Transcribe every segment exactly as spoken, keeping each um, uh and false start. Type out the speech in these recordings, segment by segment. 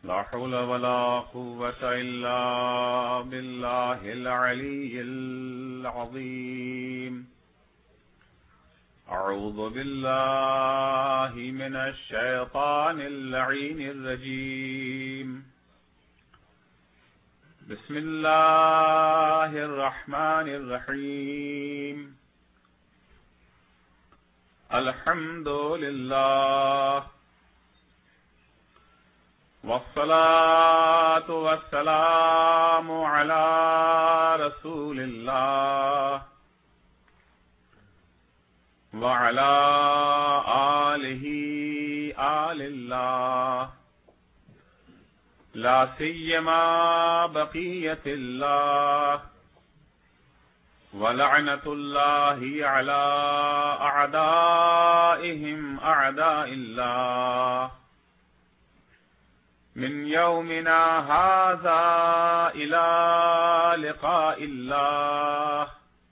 لا حول ولا قوة إلا بالله العلي العظيم. أعوذ بالله من الشيطان اللعين الرجيم. بسم الله الرحمن الرحيم. الحمد لله والصلاة والسلام على رسول الله وعلى آله آل الله لا سيما بقية الله ولعنة الله على أعدائهم أعداء الله من يومنا هذا إلى لقاء الله.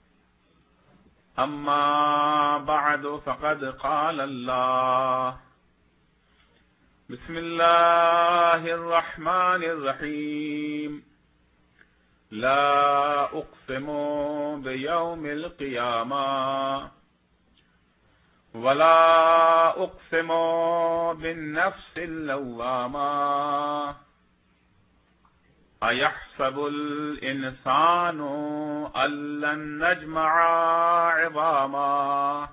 أما بعد فقد قال الله: بسم الله الرحمن الرحيم. لا أقسم بيوم القيامة ولا أقسم بالنفس اللوامة. أيحسب الإنسان أن لن نجمع عظاما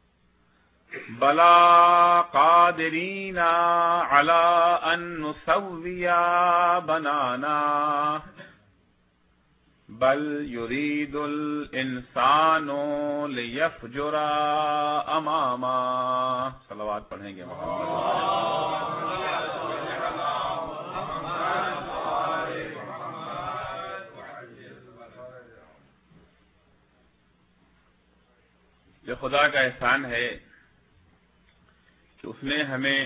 بلى قادرين على أن نسوي بنانا بل يريد الانسان لیفجر اماما. صلوات پڑھیں گے محمد. یہ خدا کا احسان ہے کہ اس نے ہمیں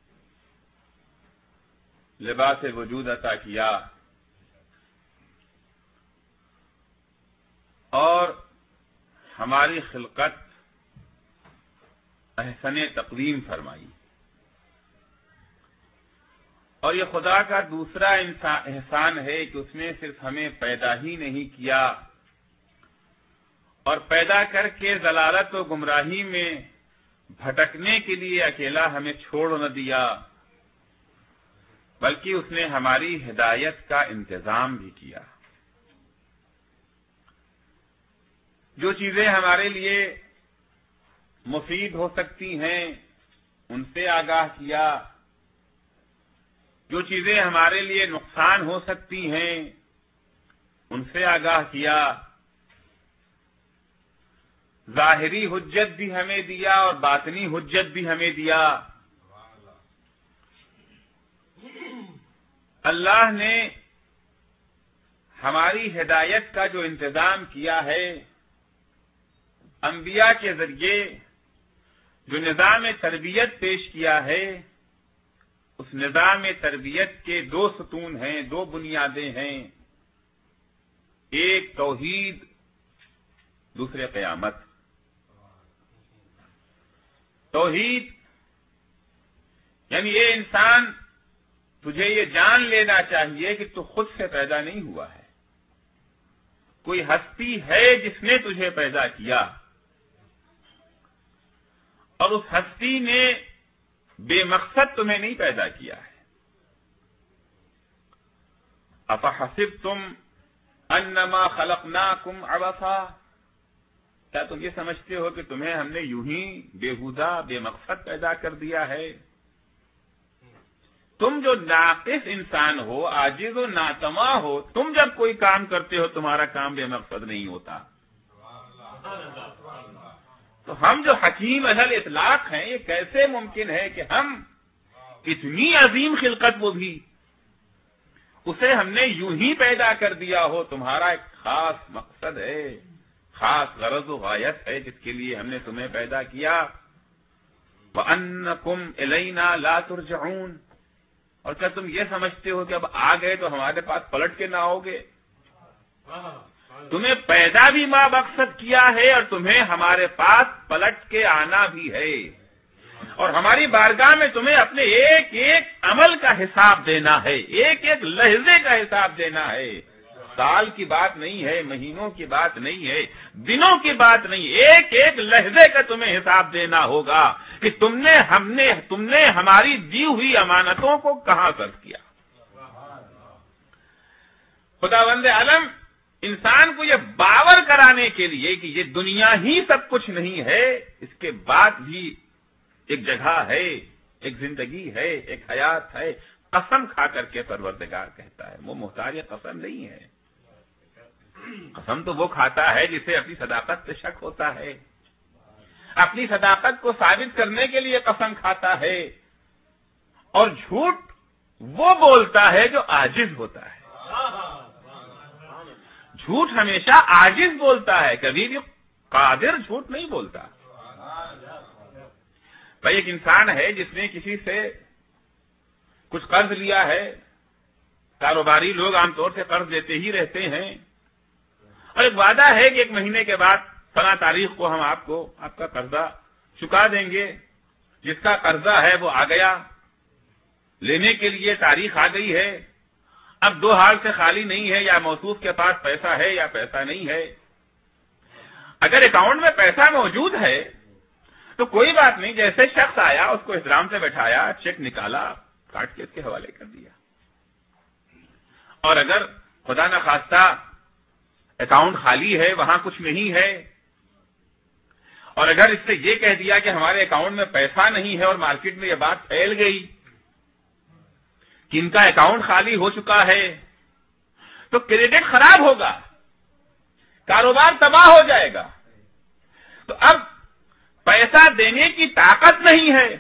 لباس وجود عطا کیا اور ہماری خلقت احسن تقویم فرمائی. اور یہ خدا کا دوسرا احسان ہے کہ اس نے صرف ہمیں پیدا ہی نہیں کیا اور پیدا کر کے ضلالت و گمراہی میں بھٹکنے کے لیے اکیلا ہمیں چھوڑ نہ دیا بلکہ اس نے ہماری ہدایت کا انتظام بھی کیا. جو چیزیں ہمارے لیے مفید ہو سکتی ہیں ان سے آگاہ کیا، جو چیزیں ہمارے لیے نقصان ہو سکتی ہیں ان سے آگاہ کیا. ظاہری حجت بھی ہمیں دیا اور باطنی حجت بھی ہمیں دیا. اللہ نے ہماری ہدایت کا جو انتظام کیا ہے انبیاء کے ذریعے جو نظام تربیت پیش کیا ہے اس نظام تربیت کے دو ستون ہیں، دو بنیادیں ہیں، ایک توحید دوسرے قیامت. توحید یعنی یہ انسان تجھے یہ جان لینا چاہیے کہ تو خود سے پیدا نہیں ہوا ہے، کوئی ہستی ہے جس نے تجھے پیدا کیا اور اس ہستی نے بے مقصد تمہیں نہیں پیدا کیا ہے. افحسبتم انما خلقناکم عبثا، کیا تم یہ سمجھتے ہو کہ تمہیں ہم نے یوں ہی بےہودہ بے مقصد پیدا کر دیا ہے؟ تم جو ناقص انسان ہو، عاجز و ناتواں ہو، تم جب کوئی کام کرتے ہو تمہارا کام بے مقصد نہیں ہوتا. تو ہم جو حکیم اہل اطلاق ہیں یہ کیسے ممکن ہے کہ ہم اتنی عظیم خلقت وہ بھی اسے ہم نے یوں ہی پیدا کر دیا ہو؟ تمہارا ایک خاص مقصد ہے، خاص غرض و غایت ہے جس کے لیے ہم نے تمہیں پیدا کیا. وَأَنَّكُمْ إِلَيْنَا لَا تُرْجَعُونَ، اور کیا تم یہ سمجھتے ہو کہ اب آ گئے تو ہمارے پاس پلٹ کے نہ ہوگے؟ تمہیں پیدا بھی ماں مقصد کیا ہے اور تمہیں ہمارے پاس پلٹ کے آنا بھی ہے. اور ہماری بارگاہ میں تمہیں اپنے ایک ایک عمل کا حساب دینا ہے، ایک ایک لحظے کا حساب دینا ہے. سال کی بات نہیں ہے، مہینوں کی بات نہیں ہے، دنوں کی بات نہیں، ایک ایک لحظے کا تمہیں حساب دینا ہوگا کہ تم نے ہم نے تم نے ہماری دی ہوئی امانتوں کو کہاں صرف کیا. خداوند عالم انسان کو یہ باور کرانے کے لیے کہ یہ دنیا ہی سب کچھ نہیں ہے، اس کے بعد بھی ایک جگہ ہے، ایک زندگی ہے، ایک حیات ہے، قسم کھا کر کے پروردگار کہتا ہے. وہ محتاج قسم نہیں ہے. قسم تو وہ کھاتا ہے جسے اپنی صداقت پہ شک ہوتا ہے، اپنی صداقت کو ثابت کرنے کے لیے قسم کھاتا ہے. اور جھوٹ وہ بولتا ہے جو عاجز ہوتا ہے. جھوٹ ہمیشہ عاجز بولتا ہے، کبھی بھی قادر جھوٹ نہیں بولتا. بھائی ایک انسان ہے جس نے کسی سے کچھ قرض لیا ہے، کاروباری لوگ عام طور سے قرض لیتے ہی رہتے ہیں، اور ایک وعدہ ہے کہ ایک مہینے کے بعد فلاں تاریخ کو ہم آپ کو آپ کا قرضہ چکا دیں گے. جس کا قرضہ ہے وہ آ گیا، لینے کے لیے تاریخ آ گئی ہے. اب دو حال سے خالی نہیں ہے، یا موصوف کے پاس پیسہ ہے یا پیسہ نہیں ہے. اگر اکاؤنٹ میں پیسہ موجود ہے تو کوئی بات نہیں، جیسے شخص آیا اس کو احترام سے بٹھایا، چیک نکالا، کاٹ کے اس کے حوالے کر دیا. اور اگر خدا نخواستہ اکاؤنٹ خالی ہے، وہاں کچھ نہیں ہے، اور اگر اس سے یہ کہہ دیا کہ ہمارے اکاؤنٹ میں پیسہ نہیں ہے اور مارکیٹ میں یہ بات پھیل گئی کہ ان کا اکاؤنٹ خالی ہو چکا ہے، تو کریڈٹ خراب ہوگا، کاروبار تباہ ہو جائے گا. تو اب پیسہ دینے کی طاقت نہیں ہے،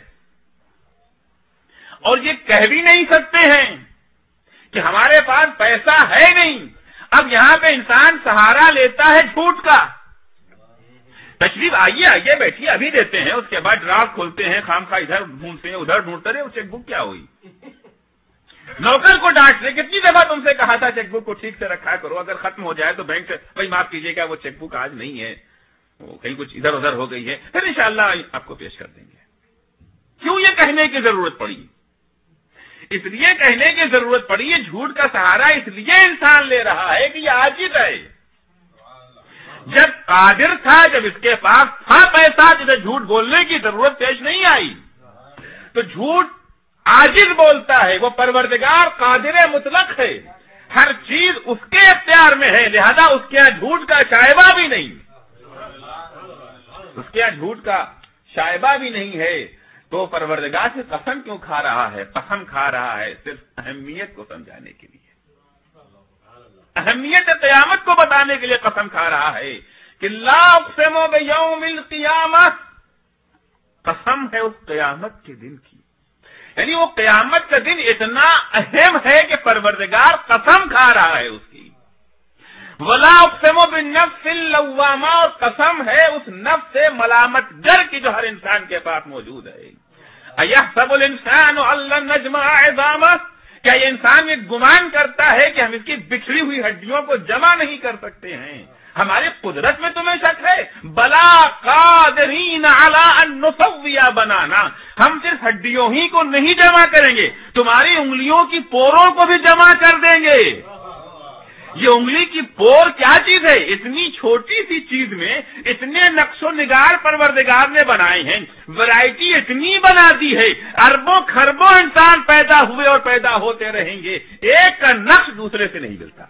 اور یہ کہہ بھی نہیں سکتے ہیں کہ ہمارے پاس پیسہ ہے نہیں. اب یہاں پہ انسان سہارا لیتا ہے جھوٹ کا. تشریف آئیے آئیے بیٹھیے ابھی دیتے ہیں، اس کے بعد ڈرافٹ کھولتے ہیں، خام خواہ ادھر ڈھونڈتے ہیں ادھر ڈھونڈتے رہے، وہ چیک بک کیا ہوئی. نوکر کو ڈانٹ رہے، کتنی دفعہ تم سے کہا تھا چیک بک کو ٹھیک سے رکھا کرو، اگر ختم ہو جائے تو بینک سے بھائی معاف کیجیے گا وہ چیک بک آج نہیں ہے، وہ کہیں کچھ ادھر ادھر ہو گئی ہے، پھر انشاءاللہ آپ کو پیش کر دیں گے. کیوں یہ کہنے کی ضرورت پڑی؟ اس لیے کہنے کی ضرورت پڑی، یہ جھوٹ کا سہارا اس لیے انسان لے رہا ہے کہ یہ عاجز ہے. جب قادر تھا، جب اس کے پاس تھا پیسہ، جسے جھوٹ بولنے کی ضرورت پیش نہیں آئی، تو جھوٹ عاجز بولتا ہے. وہ پروردگار قادر مطلق ہے، ہر چیز اس کے اختیار میں ہے، لہذا اس کے یہاں جھوٹ کا شائبہ بھی نہیں، اس کے یہاں جھوٹ کا شائبہ بھی نہیں ہے. تو پروردگار سے قسم کیوں کھا رہا ہے؟ قسم کھا رہا ہے صرف اہمیت کو سمجھانے کے لیے، اہمیت قیامت کو بتانے کے لیے قسم کھا رہا ہے کہ لا اقسم بیوم القیامہ، قسم ہے اس قیامت کے دن کی. یعنی وہ قیامت کا دن اتنا اہم ہے کہ پروردگار قسم کھا رہا ہے اس کی. ولا اقسم بالنفس اللوامہ، اور قسم ہے اس نفس ملامت گر کی جو ہر انسان کے پاس موجود ہے. ایحسب الانسان ان لن نجمع عظامہ، کیا یہ انسان یہ گمان کرتا ہے کہ ہم اس کی بکھری ہوئی ہڈیوں کو جمع نہیں کر سکتے ہیں؟ ہماری قدرت میں تمہیں شک ہے؟ بلا قادرین علی ان نسوی بنانا، ہم صرف ہڈیوں ہی کو نہیں جمع کریں گے، تمہاری انگلیوں کی پوروں کو بھی جمع کر دیں گے. یہ انگلی کی پور کیا چیز ہے؟ اتنی چھوٹی سی چیز میں اتنے نقش و نگار پروردگار نے بنائے ہیں، ورائٹی اتنی بنا دی ہے، اربوں خربوں انسان پیدا ہوئے اور پیدا ہوتے رہیں گے، ایک کا نقش دوسرے سے نہیں ملتا.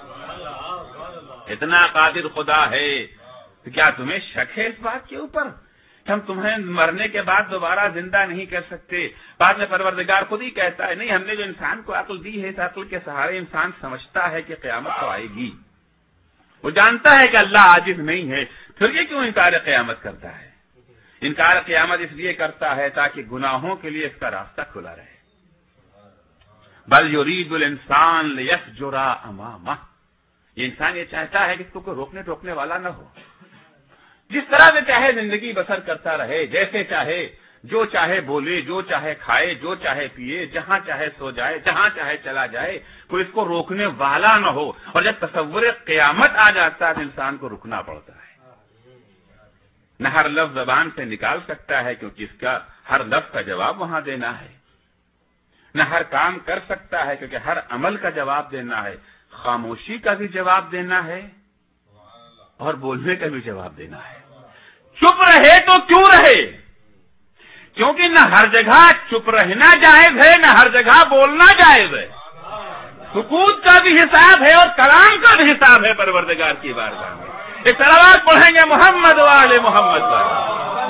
اتنا قادر خدا ہے. تو کیا تمہیں شک ہے اس بات کے اوپر کہ ہم تمہیں مرنے کے بعد دوبارہ زندہ نہیں کر سکتے؟ بعد میں پروردگار خود ہی کہتا ہے نہیں، ہم نے جو انسان کو عقل دی ہے، اس عقل کے سہارے انسان سمجھتا ہے کہ قیامت تو آئے گی. وہ جانتا ہے کہ اللہ عاجز نہیں ہے، پھر یہ کیوں انکار قیامت کرتا ہے؟ انکار قیامت اس لیے کرتا ہے تاکہ گناہوں کے لیے اس کا راستہ کھلا رہے. بل یرید الانسان لیفجر امامہ، یہ انسان یہ چاہتا ہے کہ اس کو کوئی روکنے ٹوکنے والا نہ ہو، جس طرح سے چاہے زندگی بسر کرتا رہے، جیسے چاہے، جو چاہے بولے، جو چاہے کھائے، جو چاہے پیے، جہاں چاہے سو جائے، جہاں چاہے چلا جائے، کوئی اس کو روکنے والا نہ ہو. اور جب تصور قیامت آ جاتا ہے تو انسان کو رکنا پڑتا ہے. نہ ہر لفظ زبان سے نکال سکتا ہے کیونکہ اس کا ہر لفظ کا جواب وہاں دینا ہے، نہ ہر کام کر سکتا ہے کیونکہ ہر عمل کا جواب دینا ہے، خاموشی کا بھی جواب دینا ہے اور بولنے کا بھی جواب دینا ہے۔ چپ رہے تو کیوں رہے؟ کیونکہ نہ ہر جگہ چپ رہنا جائز ہے، نہ ہر جگہ بولنا جائز ہے۔ سکوت کا بھی حساب ہے اور کلام کا بھی حساب ہے پروردگار کی بارگاہ میں۔ ایک صلوات پڑھیں گے محمد وآل محمد پر۔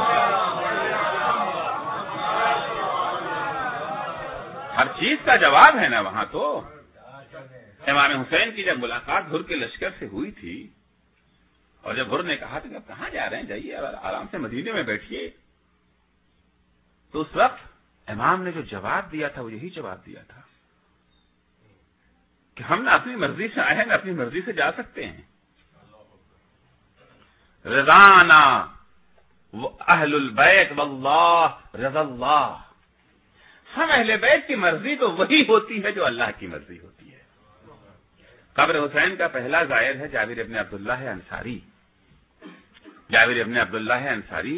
ہر چیز کا جواب ہے نا وہاں تو۔ امام حسین کی جب ملاقات گھر کے لشکر سے ہوئی تھی اور جب گھر نے کہا کہ اب کہاں جا رہے ہیں، جائیے آرام سے مدینے میں بیٹھیے، تو اس وقت امام نے جو جواب دیا تھا وہ یہی جواب دیا تھا کہ ہم نہ اپنی مرضی سے آئے ہیں نہ اپنی مرضی سے جا سکتے ہیں۔ رضانا اہل البیت واللہ رضا اللہ، ہم اہل بیت کی مرضی تو وہی ہوتی ہے جو اللہ کی مرضی ہوتی ہے۔ قبر حسین کا پہلا زائر ہے جابر ابن عبداللہ انصاری۔ جابر ابن عبداللہ انصاری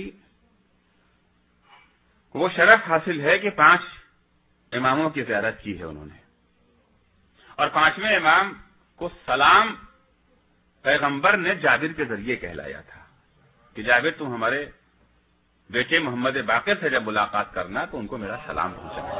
وہ شرف حاصل ہے کہ پانچ اماموں کی زیارت کی ہے انہوں نے، اور پانچویں امام کو سلام پیغمبر نے جابر کے ذریعے کہلایا تھا کہ جابر تم ہمارے بیٹے محمد باقر سے جب ملاقات کرنا تو ان کو میرا سلام پہنچانا۔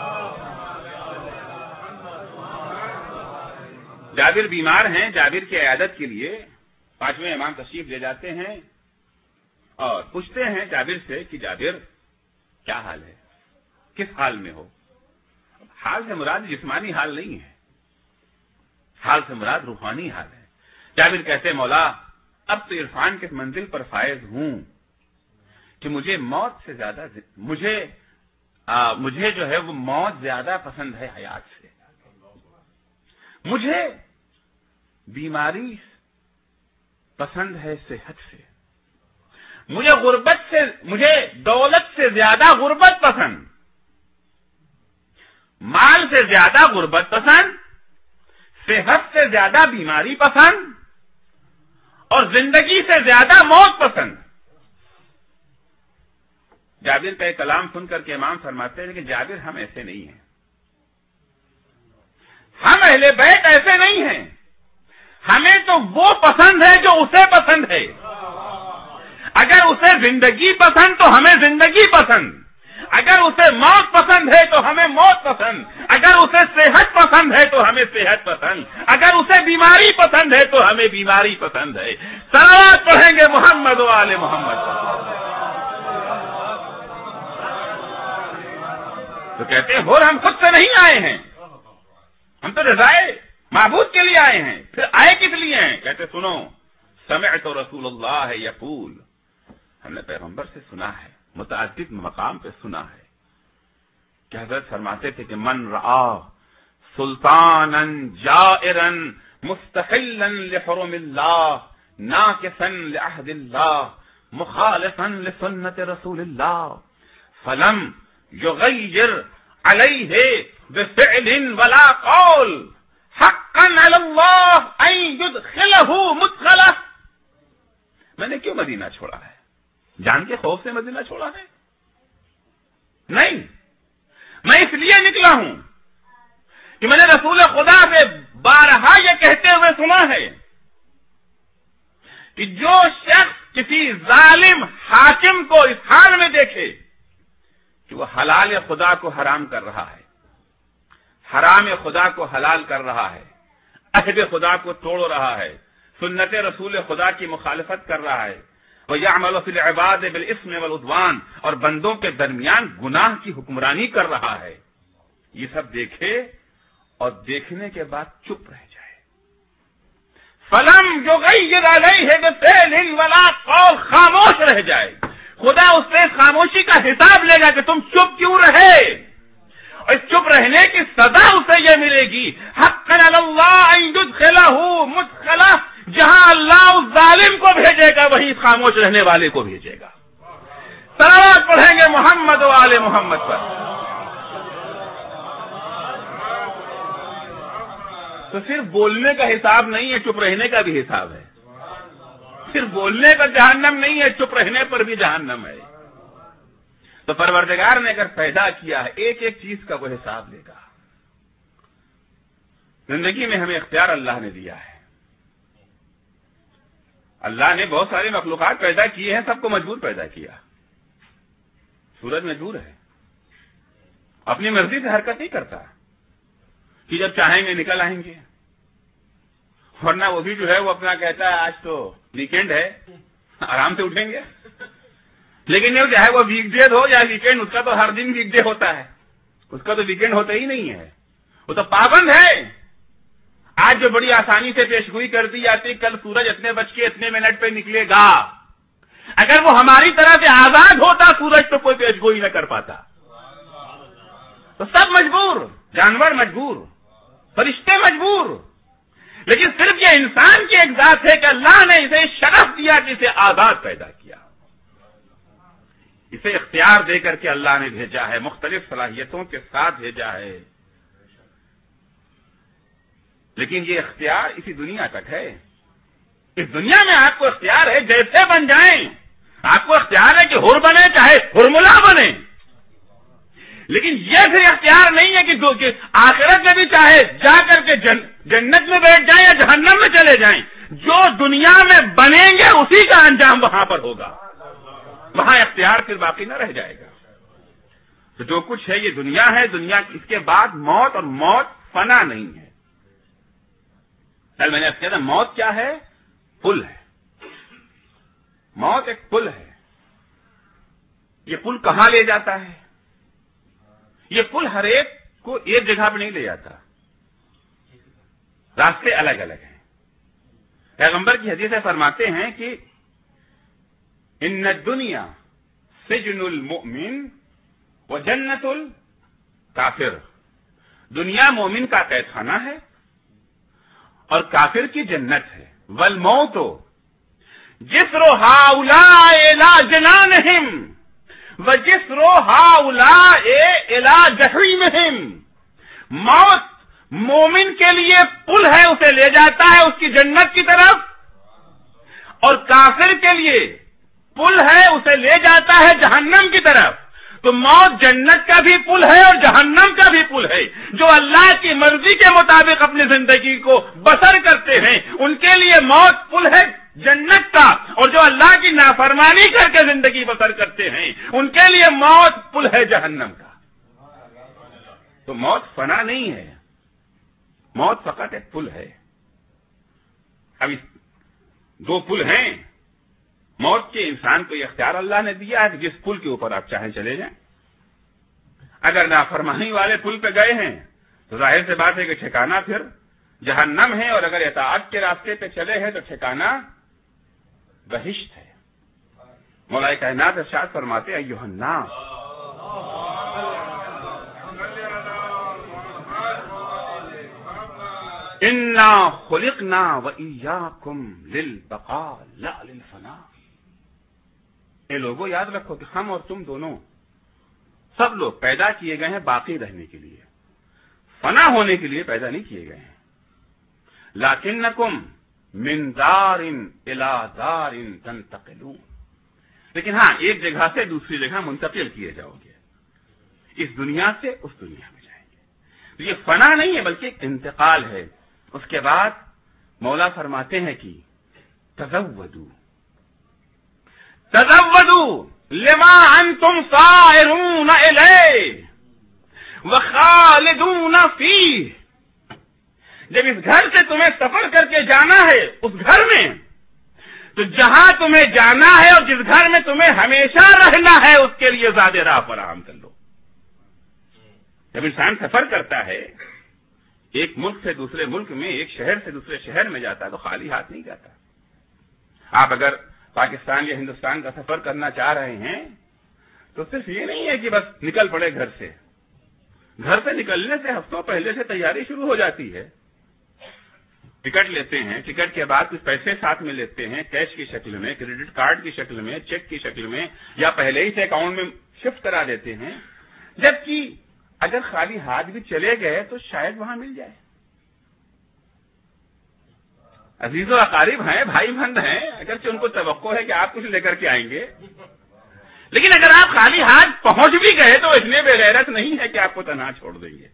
جابر بیمار ہیں، جابر کی عیادت کے لیے پانچویں امام تشریف لے جاتے ہیں اور پوچھتے ہیں جابر سے کہ جابر کیا حال ہے، کس حال میں ہو؟ حال سے مراد جسمانی حال نہیں ہے، حال سے مراد روحانی حال ہے۔ جابر کہتے مولا اب تو عرفان کے منزل پر فائز ہوں کہ مجھے موت سے زیادہ مجھے آ, مجھے جو ہے وہ موت زیادہ پسند ہے حیات سے، مجھے بیماری پسند ہے صحت سے، مجھے غربت سے مجھے دولت سے زیادہ غربت پسند، مال سے زیادہ غربت پسند، صحت سے زیادہ بیماری پسند اور زندگی سے زیادہ موت پسند۔ جابر کا ایک کلام سن کر کے امام فرماتے ہیں کہ جابر ہم ایسے نہیں ہیں، ہم اہل بیت ایسے نہیں ہیں، ہمیں تو وہ پسند ہے جو اسے پسند ہے۔ اگر اسے زندگی پسند تو ہمیں زندگی پسند، اگر اسے موت پسند ہے تو ہمیں موت پسند، اگر اسے صحت پسند ہے تو ہمیں صحت پسند، اگر اسے بیماری پسند ہے تو ہمیں بیماری پسند ہے۔ صلوات پڑھیں گے محمد و آل محمد پر۔ تو کہتے ہیں اور ہم خود سے نہیں آئے ہیں، ہم تو رضائے معبود کے لیے آئے ہیں، پھر آئے کس لیے ہیں؟ کہتے سنو سمعت رسول اللہ یقول، ہم نے پیغمبر سے سنا ہے، متعدد مقام پہ سنا ہے کہ حضرت فرماتے تھے کہ من رآ سلطانا جائرا مستحلا لحرم اللہ ناکسا لعہد اللہ مخالفا لسنت رسول اللہ فلم یغیر علیہ بفعل ولا قول حقا علی اللہ ان یدخلہ مدخلہ۔ میں نے کیوں مدینہ چھوڑا ہے؟ جان کے خوف سے مدینہ چھوڑا ہے؟ نہیں، میں اس لیے نکلا ہوں کہ میں نے رسول خدا سے بارہا یہ کہتے ہوئے سنا ہے کہ جو شخص کسی ظالم حاکم کو اس حال میں دیکھے کہ وہ حلال خدا کو حرام کر رہا ہے، حرام خدا کو حلال کر رہا ہے، عہد خدا کو توڑ رہا ہے، سنت رسول خدا کی مخالفت کر رہا ہے، وَيَعْمَلُ فِي الْعِبَادِ بِالْإِثْمِ وَالْعُدْوَانِ، اور بندوں کے درمیان گناہ کی حکمرانی کر رہا ہے، یہ سب دیکھے اور دیکھنے کے بعد چپ رہ جائے۔ فَلَمْ يُغَيِّرْ عَلَيْهِ بِفِعْلٍ وَلَا قَوْلٍ، خاموش رہ جائے، خدا اس سے خاموشی کا حساب لے گا کہ تم چپ کیوں رہے، اور اس چپ رہنے کی سزا اسے یہ ملے گی حقا علی اللہ ان یدخلہ مدخلہ، جہاں اللہ اس ظالم کو بھیجے گا وہیں خاموش رہنے والے کو بھیجے گا۔ صلوات پڑھیں گے محمد و آل محمد پر۔ تو صرف بولنے کا حساب نہیں ہے، چپ رہنے کا بھی حساب ہے۔ صرف بولنے پر جہنم نہیں ہے، چپ رہنے پر بھی جہنم ہے۔ تو پروردگار نے اگر پیدا کیا ہے ایک ایک چیز کا وہ حساب لے گا. زندگی میں ہمیں اختیار اللہ نے دیا ہے. اللہ نے بہت سارے مخلوقات پیدا کیے ہیں, سب کو مجبور پیدا کیا. سورج مجبور ہے, اپنی مرضی سے حرکت نہیں کرتا کہ جب چاہیں گے نکل آئیں گے, ورنہ وہ بھی جو ہے وہ اپنا کہتا ہے آج تو ویکینڈ ہے آرام سے اٹھیں گے. لیکن یہ چاہے وہ ویک ڈے ہو یا ویکینڈ, اس کا تو ہر دن ویک ڈے ہوتا ہے, اس کا تو ویکینڈ ہوتا ہی نہیں ہے. وہ تو پابند ہے. آج جو بڑی آسانی سے پیشگوئی کر دی جاتی کل سورج اتنے بج کے اتنے منٹ پہ نکلے گا, اگر وہ ہماری طرح سے آزاد ہوتا سورج تو کوئی پیشگوئی نہ کر پاتا. تو سب مجبور, جانور مجبور, فرشتے مجبور, لیکن صرف یہ انسان کی ایک ذات ہے کہ اللہ نے اسے شرف دیا کہ اسے آزاد پیدا کیا, اسے اختیار دے کر کے اللہ نے بھیجا ہے, مختلف صلاحیتوں کے ساتھ بھیجا ہے. لیکن یہ اختیار اسی دنیا تک ہے. اس دنیا میں آپ کو اختیار ہے جیسے بن جائیں, آپ کو اختیار ہے کہ حر بنے چاہے حرملا بنے, لیکن یہ پھر اختیار نہیں ہے کہ دو کہ آخرت میں بھی چاہے جا کر کے جن, جنت میں بیٹھ جائیں یا جہنم میں چلے جائیں, جو دنیا میں بنیں گے اسی کا انجام وہاں پر ہوگا, وہاں اختیار پھر باقی نہ رہ جائے گا. تو جو کچھ ہے یہ دنیا ہے, دنیا اس کے بعد موت, اور موت فنا نہیں ہے. کل میں نے کہا تھا موت کیا ہے, پل ہے. موت ایک پل ہے. یہ پل کہاں لے جاتا ہے؟ یہ پل ہر ایک کو ایک جگہ پہ نہیں لے جاتا, راستے الگ الگ ہیں. پیغمبر کی حدیث فرماتے ہیں کہ ان الدنیا سجن المؤمن و جنت الکافر, دنیا مومن کا قید خانہ ہے اور کافر کی جنت ہے. والموت جسر ہؤلاء الی جنانہم وجسر ہؤلاء الی جحیمہم, موت مومن کے لیے پل ہے, اسے لے جاتا ہے اس کی جنت کی طرف, اور کافر کے لیے پل ہے, اسے لے جاتا ہے جہنم کی طرف. تو موت جنت کا بھی پل ہے اور جہنم کا بھی پل ہے. جو اللہ کی مرضی کے مطابق اپنی زندگی کو بسر کرتے ہیں ان کے لیے موت پل ہے جنت کا, اور جو اللہ کی نافرمانی کر کے زندگی بسر کرتے ہیں ان کے لیے موت پل ہے جہنم کا. تو موت فنا نہیں ہے, موت فقط ایک پل ہے. اب اس دو پل ہیں, موت کے انسان کو یہ اختیار اللہ نے دیا ہے کہ جس پل کے اوپر آپ چاہیں چلے جائیں. اگر نافرمانی والے پل پہ گئے ہیں تو ظاہر سے بات ہے کہ ٹھکانہ پھر جہنم ہے, اور اگر اطاعت کے راستے پہ چلے ہیں تو ٹھکانہ بہشت ہے. مولا کائنات ارشاد فرماتے ایھا الناس انا خلقنا وایاکم للبقاء لا للفناء. اے لوگوں یاد رکھو کہ ہم اور تم دونوں سب لوگ پیدا کیے گئے ہیں باقی رہنے کے لیے, فنا ہونے کے لیے پیدا نہیں کیے گئے ہیں. لکنکم من دار الی دار تنتقلون, لیکن ہاں ایک جگہ سے دوسری جگہ منتقل کیے جاؤ گے, اس دنیا سے اس دنیا میں جائیں گے. تو یہ فنا نہیں ہے بلکہ ایک انتقال ہے. اس کے بعد مولا فرماتے ہیں کہ تزودوا تزودوا لما انتم صائرون الیہ وخالدون فیہ. جب اس گھر سے تمہیں سفر کر کے جانا ہے اس گھر میں, تو جہاں تمہیں جانا ہے اور جس گھر میں تمہیں ہمیشہ رہنا ہے اس کے لیے زیادہ راہ فراہم کر لو. جب انسان سفر کرتا ہے ایک ملک سے دوسرے ملک میں, ایک شہر سے دوسرے شہر میں جاتا ہے تو خالی ہاتھ نہیں جاتا. آپ اگر پاکستان یا ہندوستان کا سفر کرنا چاہ رہے ہیں تو صرف یہ نہیں ہے کہ بس نکل پڑے گھر سے. گھر سے نکلنے سے ہفتوں پہلے سے تیاری شروع ہو جاتی ہے. ٹکٹ لیتے ہیں, ٹکٹ کے بعد کچھ پیسے ساتھ میں لیتے ہیں, کیش کی شکل میں, کریڈٹ کارڈ کی شکل میں, چیک کی شکل میں, یا پہلے ہی سے اکاؤنٹ میں شفٹ کرا دیتے ہیں. جبکہ اگر خالی ہاتھ بھی چلے گئے تو شاید وہاں مل جائے. عزیز و اقارب ہیں, بھائی بہن ہیں, اگرچہ ان کو توقع ہے کہ آپ کچھ لے کر کے آئیں گے, لیکن اگر آپ خالی ہاتھ پہنچ بھی گئے تو اتنے بے غیرت نہیں ہے کہ آپ کو تنہا چھوڑ دیں گے.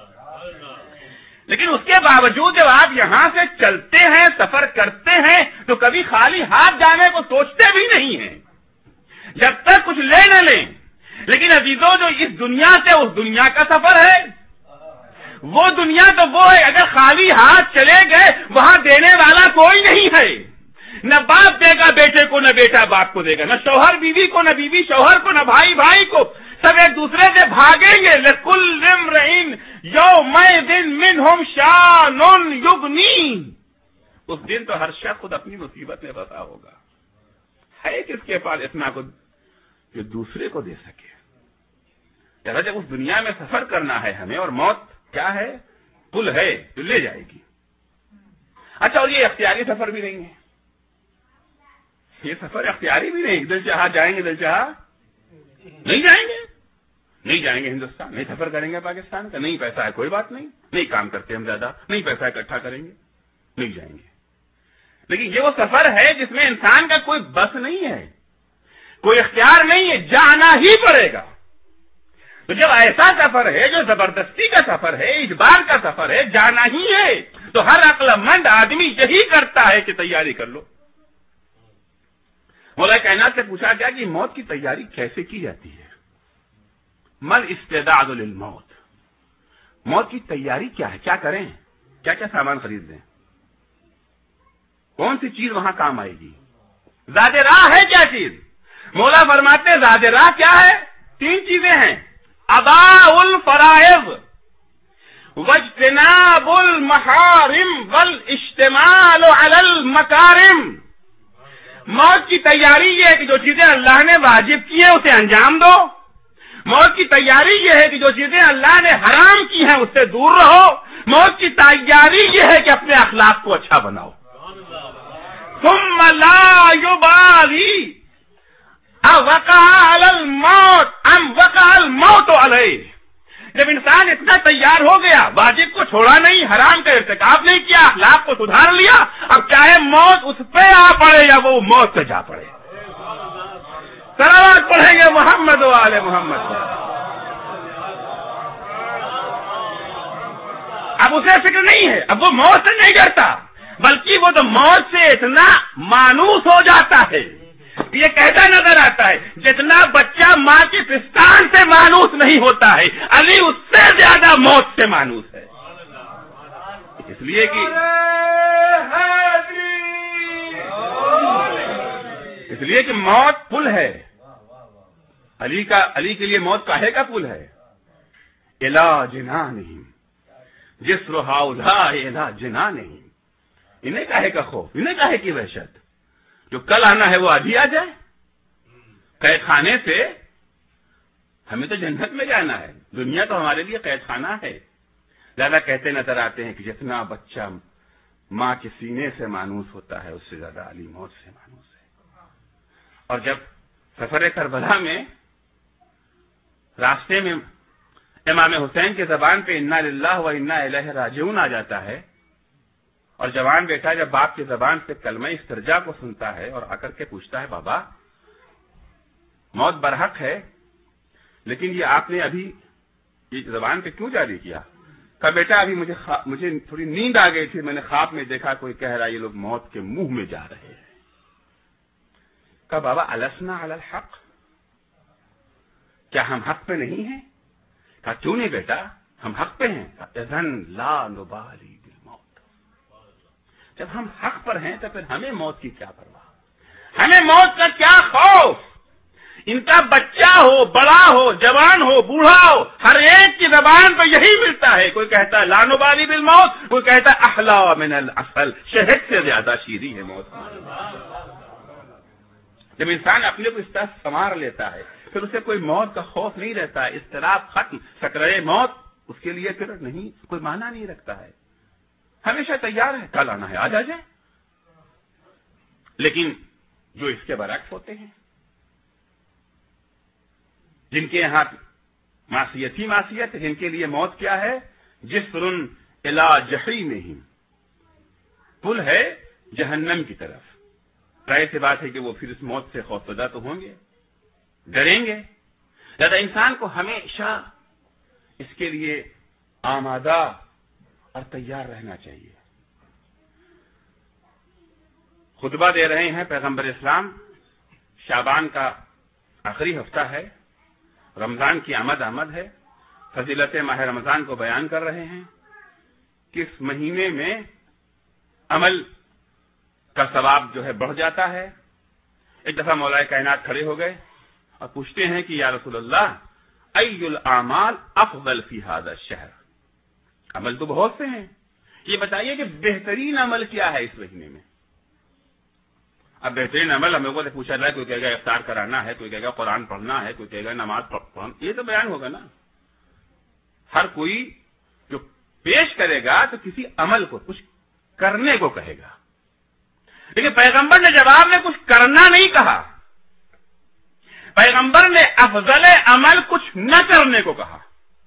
لیکن اس کے باوجود جب آپ یہاں سے چلتے ہیں، سفر کرتے ہیں، تو کبھی خالی ہاتھ جانے کو سوچتے بھی نہیں ہیں جب تک کچھ لے نہ لیں. لیکن عزیزوں، جو اس دنیا سے اس دنیا کا سفر ہے، وہ دنیا تو وہ ہے اگر خالی ہاتھ چلے گئے وہاں دینے والا کوئی نہیں ہے. نہ باپ دے گا بیٹے کو، نہ بیٹا باپ کو دے گا، نہ شوہر بیوی کو، نہ بیوی شوہر کو، نہ بھائی بھائی کو. سب ایک دوسرے سے بھاگیں گے. لکل امرئ یومئذ منہم شان یغنی. اس دن تو ہر شخص خود اپنی مصیبت میں پھنسا ہوگا. ہے کس کے پاس اتنا کو جو دوسرے کو دے سکے؟ چلو جب اس دنیا میں سفر کرنا ہے ہمیں، اور موت کیا ہے؟ پل ہے جو لے جائے گی. اچھا، اور یہ اختیاری سفر بھی نہیں ہے. یہ سفر اختیاری بھی نہیں. دل چاہا جائیں گے، دل چاہا نہیں جائیں گے. نہیں جائیں گے ہندوستان، نہیں سفر کریں گے پاکستان کا. نہیں پیسہ ہے کوئی بات نہیں، نہیں کام کرتے ہم زیادہ، نہیں پیسہ اکٹھا کریں گے، نہیں جائیں گے. لیکن یہ وہ سفر ہے جس میں انسان کا کوئی بس نہیں ہے، کوئی اختیار نہیں ہے، جانا ہی پڑے گا. تو جب ایسا سفر ہے جو زبردستی کا سفر ہے، اجبار کا سفر ہے، جانا ہی ہے، تو ہر عقل مند آدمی یہی کرتا ہے کہ تیاری کر لو. مولا کائنات سے پوچھا گیا کہ موت کی تیاری کیسے کی جاتی ہے؟ مل استعداد للموت. موت کی تیاری کیا ہے؟ کیا کریں؟ کیا کیا سامان خرید لیں؟ کون سی چیز وہاں کام آئے گی؟ زاد راہ ہے کیا چیز؟ مولا فرماتے ہیں زاد راہ کیا ہے؟ تین چیزیں ہیں: اداء الفرائض واجتناب المحارم والاشتمال علی المکارم. موت کی تیاری یہ ہے کہ جو چیزیں اللہ نے واجب کی ہیں اسے انجام دو. موت کی تیاری یہ ہے کہ جو چیزیں اللہ نے حرام کی ہیں اس سے دور رہو. موت کی تیاری یہ ہے کہ اپنے اخلاق کو اچھا بناؤ. ثم لا یبالی اوقع علی الموت ام وقع الموت علیہ. جب انسان اتنا تیار ہو گیا، واجب کو چھوڑا نہیں، حرام کا ارتکاب نہیں کیا، اخلاق کو سدھار لیا، اب چاہے موت اس پہ آ پڑے یا وہ موت پہ جا پڑے. صلوات پڑھیں گے محمد و آل محمد. اب اسے فکر نہیں ہے، اب وہ موت سے نہیں ڈرتا، بلکہ وہ تو موت سے اتنا مانوس ہو جاتا ہے. یہ کہتا نظر آتا ہے جتنا بچہ ماں کی پستان سے مانوس نہیں ہوتا ہے، علی اس سے زیادہ موت سے مانوس ہے. اس لیے کہ اس لیے کہ موت پل ہے. علی کا علی کے لیے موت کاہے کا پل ہے؟ الا جنانہم جسرھا الا جنانہم. انہیں کاہے کا خوف، انہیں کاہے کی وحشت؟ جو کل آنا ہے وہ آج ہی آ جائے. قید خانے سے ہمیں تو جنت میں جانا ہے، دنیا تو ہمارے لیے قید خانہ ہے. زیادہ کہتے نظر آتے ہیں کہ جتنا بچہ ماں کے سینے سے مانوس ہوتا ہے اس سے زیادہ علی موت سے مانوس ہے. اور جب سفر کربلا میں راستے میں امام حسین کی زبان پہ انا للہ و انا الیہ راجعون آ جاتا ہے، اور جوان بیٹا جب باپ کی زبان سے کلمہ استرجاع کو سنتا ہے اور آ کر کے پوچھتا ہے بابا موت برحق ہے، لیکن یہ آپ نے ابھی یہ زبان پہ کیوں جاری کیا؟ کہا بیٹا ابھی مجھے خوا... مجھے تھوڑی نیند آ گئی تھی، میں نے خواب میں دیکھا کوئی کہہ رہا ہے یہ لوگ موت کے منہ میں جا رہے ہیں. کہا بابا السنا علی الحق، کیا ہم حق پہ نہیں ہیں؟ کہا کیوں نہیں بیٹا، ہم حق پہ ہیں. اذن لا نبالی بالموت. جب ہم حق پر ہیں تو پھر ہمیں موت کی کیا پرواہ، ہمیں موت کا کیا خوف. ان کا بچہ ہو، بڑا ہو، جوان ہو، بوڑھا ہو، ہر ایک کی زبان تو یہی ملتا ہے. کوئی کہتا ہے لا نبالی بالموت، کوئی کہتا ہے احلا من العسل، شہد سے زیادہ شیریں ہے موت. جب انسان اپنے کو اس طرح سنوار لیتا ہے پھر اسے کوئی موت کا خوف نہیں رہتا ہے. اضطراب ختم، سکرائے موت اس کے لیے پھر نہیں کوئی معنی نہیں رکھتا ہے. ہمیشہ تیار ہے، کل آنا ہے آج آ جائے. لیکن جو اس کے برعکس ہوتے ہیں، جن کے یہاں معصیت ہی معصیت ہے، جن کے لیے موت کیا ہے؟ جسر الی جحیمہم، پل ہے جہنم کی طرف. ظاہر سی بات ہے کہ وہ پھر اس موت سے خوفزدہ تو ہوں گے. ڈریں گے، لہذا انسان کو ہمیشہ اس کے لیے آمادہ اور تیار رہنا چاہیے۔ خطبہ دے رہے ہیں پیغمبر اسلام، شعبان کا آخری ہفتہ ہے، رمضان کی آمد آمد ہے، فضیلت ماہ رمضان کو بیان کر رہے ہیں کہ اس مہینے میں عمل کا ثواب جو ہے بڑھ جاتا ہے۔ ایک دفعہ مولا کائنات کھڑے ہو گئے اور پوچھتے ہیں کہ یا رسول اللہ ای الاعمال افضل فی ھذا الشہر، عمل تو بہت سے ہیں، یہ بتائیے کہ بہترین عمل کیا ہے اس مہینے میں؟ اب بہترین عمل ہم لوگوں سے پوچھا جائے، کوئی کہے گا افطار کرانا ہے، کوئی کہے گا قرآن پڑھنا ہے، کوئی کہے گا نماز پڑھنا، یہ تو بیان ہوگا نا۔ ہر کوئی جو پیش کرے گا تو کسی عمل کو، کچھ کرنے کو کہے گا، لیکن پیغمبر نے جواب میں کچھ کرنا نہیں کہا، پیغمبر نے افضل عمل کچھ نہ کرنے کو کہا۔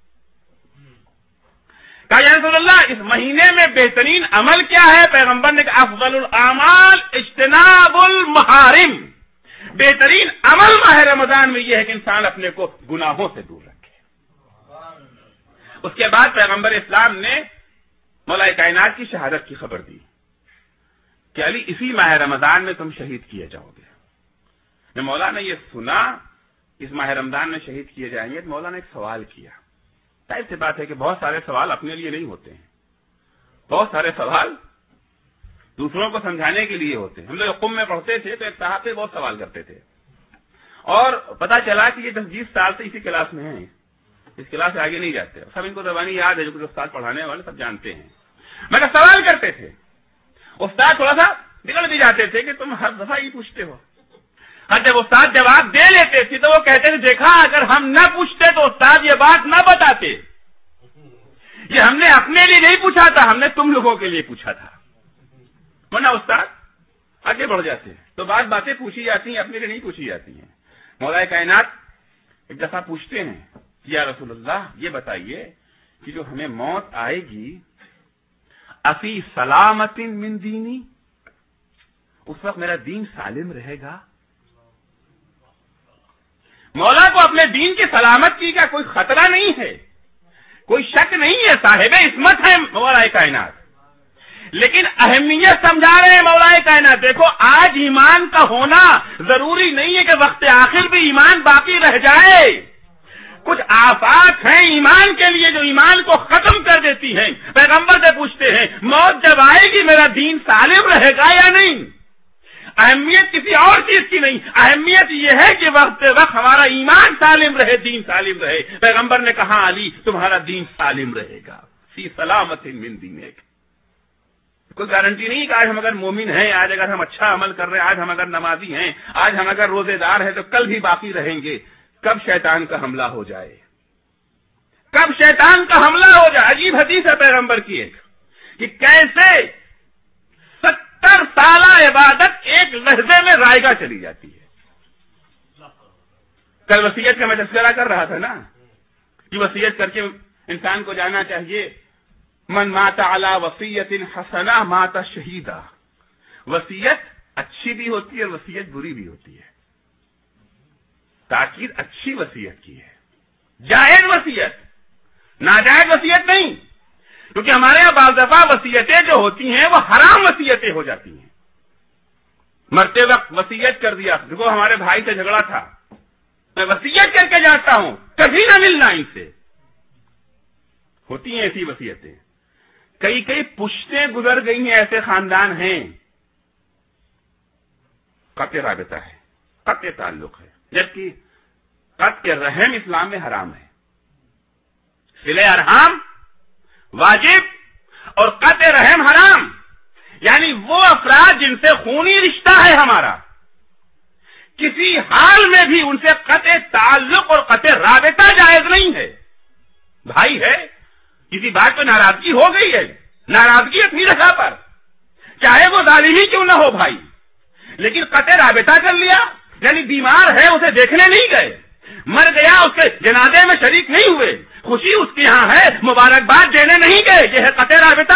کہا یا رسول اللہ اس مہینے میں بہترین عمل کیا ہے؟ پیغمبر نے کہا افضل الاعمال اجتناب المحارم، بہترین عمل ماہ رمضان میں یہ ہے کہ انسان اپنے کو گناہوں سے دور رکھے۔ اس کے بعد پیغمبر اسلام نے مولا کائنات کی شہادت کی خبر دی کہ علی اسی ماہ رمضان میں تم شہید کیے جاؤ گے۔ جب مولا نے یہ سنا اس ماہ رمضان میں شہید کیے جائیں گے تو مولا نے ایک سوال کیا۔ ظاہر سی بات ہے کہ بہت سارے سوال اپنے لیے نہیں ہوتے ہیں، بہت سارے سوال دوسروں کو سمجھانے کے لیے ہوتے ہیں۔ ہم لوگ قم میں پڑھتے تھے تو ایک صاحب سے بہت سوال کرتے تھے اور پتا چلا کہ یہ دس بیس سال سے اسی کلاس میں ہیں، اس کلاس سے آگے نہیں جاتے، سب ان کو زبانی یاد ہے، جو کچھ استاد پڑھانے والے سب جانتے ہیں۔ مگر سوال کرتے تھے، استاد تھوڑا سا بگڑ بھی جاتے تھے کہ تم ہر دفعہ یہ پوچھتے ہو، اور جب استاد جواب دے لیتے تھے تو وہ کہتے تھے دیکھا اگر ہم نہ پوچھتے تو استاد یہ بات نہ بتاتے، یہ ہم نے اپنے لیے نہیں پوچھا تھا، ہم نے تم لوگوں کے لیے پوچھا تھا، ورنہ استاد آگے بڑھ جاتے ہیں۔ تو بعض باتیں پوچھی جاتی ہیں اپنے لیے نہیں پوچھی جاتی ہیں۔ مولا کائنات ایک دفعہ پوچھتے ہیں یا رسول اللہ یہ بتائیے کہ جو ہمیں موت آئے گی افی سلامت من دینی، اس وقت میرا دین سالم رہے گا؟ مولا کو اپنے دین کی سلامتی کا کوئی خطرہ نہیں ہے، کوئی شک نہیں ہے، صاحب عصمت ہے مولا کائنات، لیکن اہمیت سمجھا رہے ہیں مولا کائنات۔ دیکھو آج ایمان کا ہونا ضروری نہیں ہے کہ وقت آخر بھی ایمان باقی رہ جائے، کچھ آفات ہیں ایمان کے لیے جو ایمان کو ختم کر دیتی ہیں۔ پیغمبر سے پوچھتے ہیں موت جب آئے گی میرا دین سالم رہے گا یا نہیں؟ اہمیت کسی اور چیز کی نہیں، اہمیت یہ ہے کہ وقت وقت ہمارا ایمان سالم رہے، دین سالم رہے۔ پیغمبر نے کہا علی تمہارا دین سالم رہے گا، فی سلامت من دینک۔ کوئی گارنٹی نہیں کہ آج ہم اگر مومن ہیں، آج اگر ہم اچھا عمل کر رہے ہیں، آج ہم اگر نمازی ہیں، آج ہم اگر روزے دار ہیں تو کل بھی باقی رہیں گے۔ کب شیطان کا حملہ ہو جائے، کب شیطان کا حملہ ہو جائے۔ عجیب حدیث ہے پیغمبر کی ایک کہ کیسے ستر سالہ عبادت ایک لحظے میں رائگاں چلی جاتی ہے۔ کل وصیت کا میں تذکرہ کر رہا تھا نا کہ وصیت کر کے انسان کو جانا چاہیے، من مات علی وصیت حسنہ مات شہیدا۔ وصیت اچھی بھی ہوتی ہے اور وصیت بری بھی ہوتی ہے۔ تاکید اچھی وصیت کی ہے، جائز وصیت، ناجائز وصیت نہیں، کیونکہ ہمارے یہاں بعض دفعہ وصیتیں جو ہوتی ہیں وہ حرام وصیتیں ہو جاتی ہیں۔ مرتے وقت وصیت کر دیا، دیکھو ہمارے بھائی سے جھگڑا تھا، میں وصیت کر کے جاتا ہوں کبھی نہ ملنا ان سے، ہوتی ہیں ایسی وصیتیں۔ کئی کئی پشتیں گزر گئی ہیں، ایسے خاندان ہیں، قطع رابطہ ہے، قطع تعلق ہے، جبکہ قطع رحم اسلام میں حرام ہے۔ صلہ ارحام واجب اور قطع رحم حرام، یعنی وہ افراد جن سے خونی رشتہ ہے ہمارا، کسی حال میں بھی ان سے قطع تعلق اور قطع رابطہ جائز نہیں ہے۔ بھائی ہے، کسی بات پہ ناراضگی ہو گئی ہے، ناراضگی اپنی جگہ پر، چاہے وہ ظالم ہی کیوں نہ ہو بھائی، لیکن قطع رابطہ کر لیا، یعنی بیمار ہے اسے دیکھنے نہیں گئے، مر گیا اس کے جنازے میں شریک نہیں ہوئے، خوشی اس کے یہاں ہے مبارکباد دینے نہیں گئے، یہ ہے قطع رابطہ۔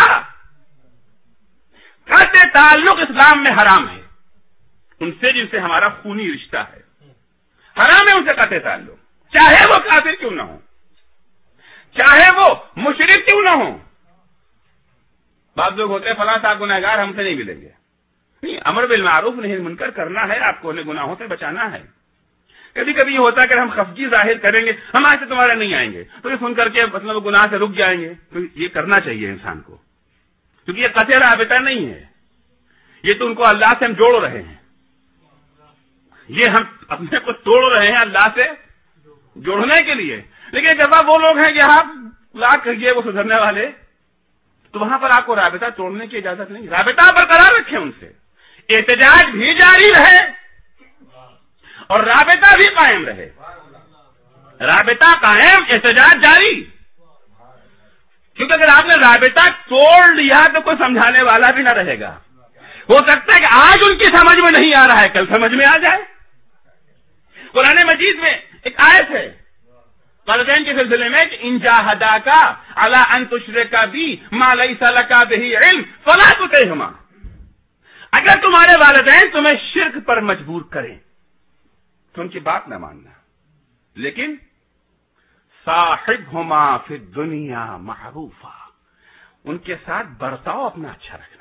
قطع تعلق اسلام میں حرام ہے ان سے جن سے ہمارا خونی رشتہ ہے۔ حرام ہے ان سے قطع تعلق، چاہے وہ کافر کیوں نہ ہو، چاہے وہ مشرک کیوں نہ ہو۔ بعض لوگ ہوتے ہیں فلاں صاحب گنہگار، ہم سے نہیں ملیں گے۔ نہیں، امر بالمعروف نہیں منکر کرنا ہے، آپ کو انہیں گناہوں سے بچانا ہے۔ کبھی کبھی یہ ہوتا ہے کہ ہم خفگی ظاہر کریں گے، ہم آج سے تمہارے نہیں آئیں گے، تو یہ سن کر کے مطلب گناہ سے رک جائیں گے، تو یہ کرنا چاہیے انسان کو، کیونکہ یہ قطع رابطہ نہیں ہے، یہ تو ان کو اللہ سے ہم جوڑ رہے ہیں، یہ ہم اپنے کو توڑ رہے ہیں اللہ سے جوڑنے کے لیے۔ لیکن جب وہ لوگ ہیں کہ آپ لاکھ کہیے وہ سدھرنے والے، تو وہاں پر آپ کو رابطہ توڑنے کی اجازت نہیں، رابطہ برقرار رکھیں ان سے، احتجاج بھی جاری رہے اور رابطہ بھی قائم رہے، رابطہ قائم، احتجاج جاری، کیونکہ اگر آپ نے رابطہ توڑ لیا تو کوئی سمجھانے والا بھی نہ رہے گا۔ ہو سکتا ہے کہ آج ان کی سمجھ میں نہیں آ رہا ہے، کل سمجھ میں آ جائے۔ قرآن مجید میں ایک آیت ہے والدین کے سلسلے میں کہ ان جاہداک علی ان تشرک بی ما لیس لک بہ علم فلا تطعہما، اگر تمہارے والدین تمہیں شرک پر مجبور کریں تو ان کی بات نہ ماننا، لیکن صاحبہما فی الدنیا معروفا، ان کے ساتھ برتاؤ اپنا اچھا رکھنا،